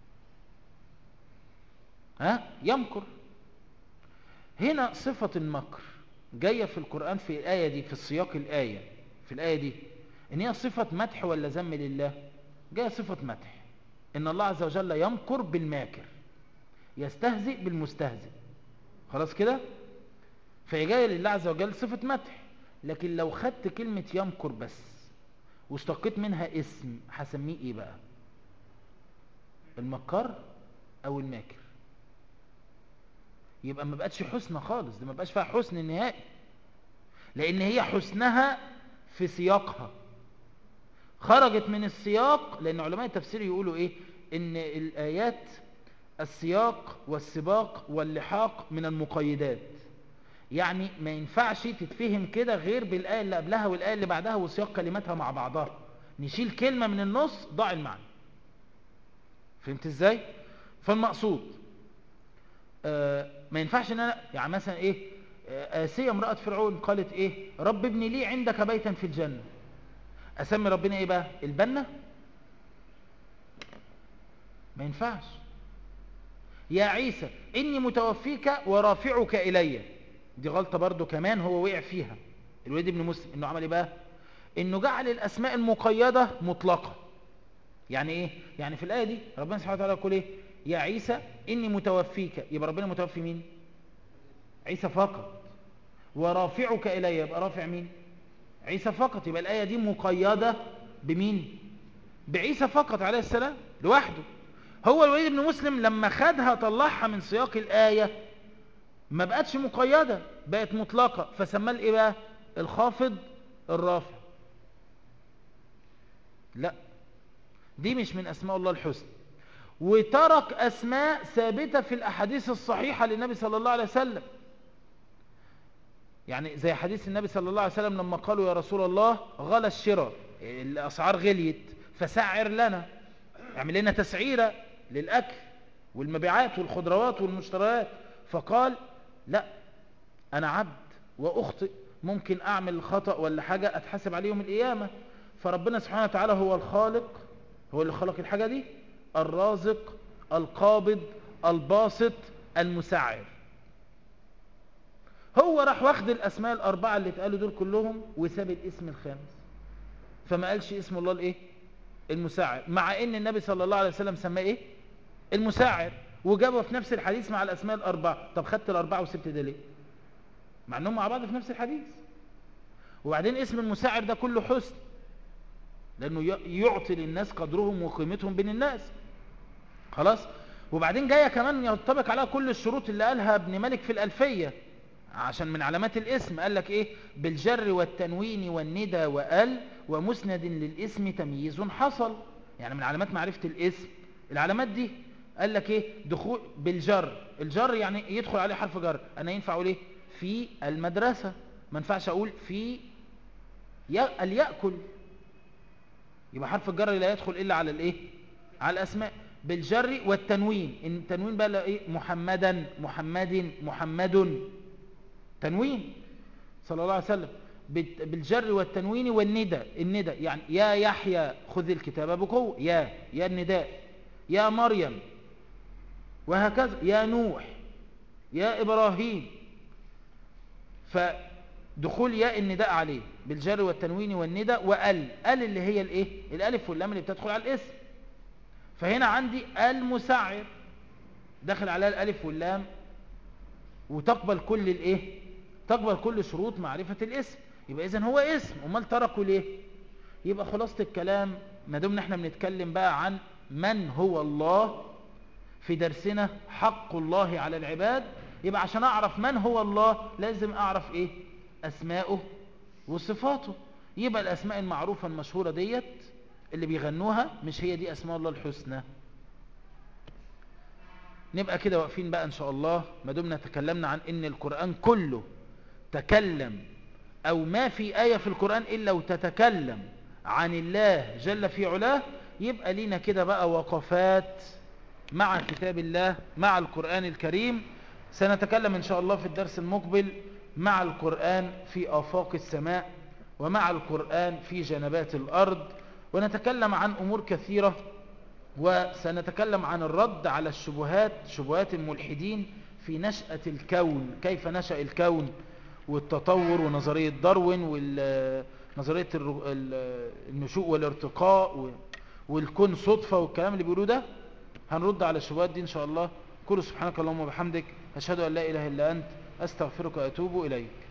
A: يمكر هنا صفة المكر جاية في القرآن في الآية دي، في السياق الآية في الآية دي، إن هي صفة مدح ولا ذم لله؟ جاية صفة مدح، إن الله عز وجل يمكر بالماكر، يستهزئ بالمستهزئ. خلاص كده؟ فهي جاية لله عز وجل صفة مدح. لكن لو خدت كلمة يمكر بس واشتقيت منها اسم، هسميه ايه بقى؟ المكر او الماكر. يبقى ما بقتش حسنى خالص، ده ما بقاش فيها حسن نهائي، لان هي حسنها في سياقها خرجت من السياق. لان علماء التفسير يقولوا ايه؟ ان الايات السياق والسباق واللحاق من المقيدات، يعني ما ينفعش تتفهم كده غير بالآية اللي قبلها والآية اللي بعدها وسياق كلماتها مع بعضها. نشيل كلمة من النص ضاع المعنى. فهمت ازاي؟ فالمقصود ما ينفعش ان انا يعني مثلا ايه، آسية امرأة فرعون قالت ايه؟ رب ابني لي عندك بيتا في الجنة. اسمي ربنا ايه بقى؟ البنة؟ ما ينفعش. يا عيسى اني متوفيك ورافعك الي، دي غلطة برضو كمان هو وقع فيها الوليد بن مسلم. انه عمل ايه بقى؟ انه جعل الاسماء المقيدة مطلقة. يعني ايه؟ يعني في الآية دي ربنا سبحانه وتعالى يقول ايه؟ يا عيسى اني متوفيك، يبقى ربنا متوفي مين؟ عيسى فقط. ورافعك الي، يبقى رافع مين؟ عيسى فقط. يبقى الآية دي مقيدة بمين؟ بعيسى فقط عليه السلام لوحده. هو الوليد بن مسلم لما خدها طلعها من سياق الآية ما بقتش مقيدة، بقت مطلقة، فسمى الايه بقى؟ الخافض الرافع. لا، دي مش من اسماء الله الحسنى. وترك اسماء ثابتة في الاحاديث الصحيحة للنبي صلى الله عليه وسلم، يعني زي حديث النبي صلى الله عليه وسلم لما قالوا يا رسول الله غلى الشراء، الاسعار غليت فسعر لنا، اعمل لنا تسعيرة للاكل والمبيعات والخضروات والمشتريات. فقال لا، انا عبد واخطئ، ممكن اعمل خطأ ولا حاجة اتحاسب عليه يوم القيامة. فربنا سبحانه وتعالى هو الخالق، هو اللي خلق الحاجة دي، الرازق القابض الباسط المسعر. هو راح واخد الاسماء الاربعة اللي اتقالوا دول كلهم وساب الاسم الخامس، فما قالش اسم الله الايه؟ المسعر، مع ان النبي صلى الله عليه وسلم سماه ايه؟ المسعر، وجابه في نفس الحديث مع الاسماء الاربعة. طب خدت الاربعة وسبت ده ليه؟ مع انهم مع بعض في نفس الحديث. وبعدين اسم المسعر ده كله حسن، لانه يعطي للناس قدرهم وقيمتهم بين الناس. خلاص. وبعدين جاية كمان ينطبق عليها كل الشروط اللي قالها ابن مالك في الألفية، عشان من علامات الاسم قال لك ايه؟ بالجر والتنوين والندى وال ومسند للاسم تمييز حصل. يعني من علامات معرفة الاسم العلامات دي. قال لك ايه؟ دخول بالجر، الجر يعني يدخل عليه حرف جر. انا ينفع اقول ايه؟ في المدرسة، ما ينفعش اقول في اليأكل، يبقى حرف الجر لا يدخل الا على الايه؟ على الاسماء. بالجر والتنوين، التنوين بقى ايه؟ محمدا محمد محمد، تنوين صلى الله عليه وسلم. بالجر والتنوين والندى، الندى يعني يا يحيى خذ الكتاب بقوة، يا النداء، يا مريم، وهكذا، يا نوح، يا إبراهيم. فدخول ياء النداء عليه بالجر والتنوين والندى وال اللي هي الايه؟ الالف واللام اللي بتدخل على الاسم. فهنا عندي المسعر داخل عليها الالف واللام، وتقبل كل الايه؟ تقبل كل شروط معرفة الاسم. يبقى اذن هو اسم، امال تركوا ليه؟ يبقى خلاصة الكلام، ما دمنا احنا بنتكلم بقى عن من هو الله في درسنا حق الله على العباد، يبقى عشان اعرف من هو الله لازم اعرف ايه؟ اسماؤه وصفاته. يبقى الأسماء المعروفة المشهورة ديت اللي بيغنوها مش هي دي أسماء الله الحسنى. نبقى كده واقفين بقى إن شاء الله، ما دمنا تكلمنا عن إن القرآن كله تكلم، أو ما في آية في القرآن إلا وتتكلم عن الله جل في علاه. يبقى لينا كده بقى وقفات مع كتاب الله، مع القرآن الكريم. سنتكلم إن شاء الله في الدرس المقبل مع القرآن في آفاق السماء، ومع القرآن في جنبات الأرض، ونتكلم عن أمور كثيرة. وسنتكلم عن الرد على الشبهات، شبهات الملحدين في نشأة الكون، كيف نشأ الكون والتطور ونظرية داروين ونظرية النشوء والارتقاء والكون صدفة والكلام اللي بيقولوه ده. هنرد على الشبهات دي إن شاء الله. كل سبحانك اللهم وبحمدك، أشهد أن لا إله إلا أنت، أستغفرك وأتوب إليك.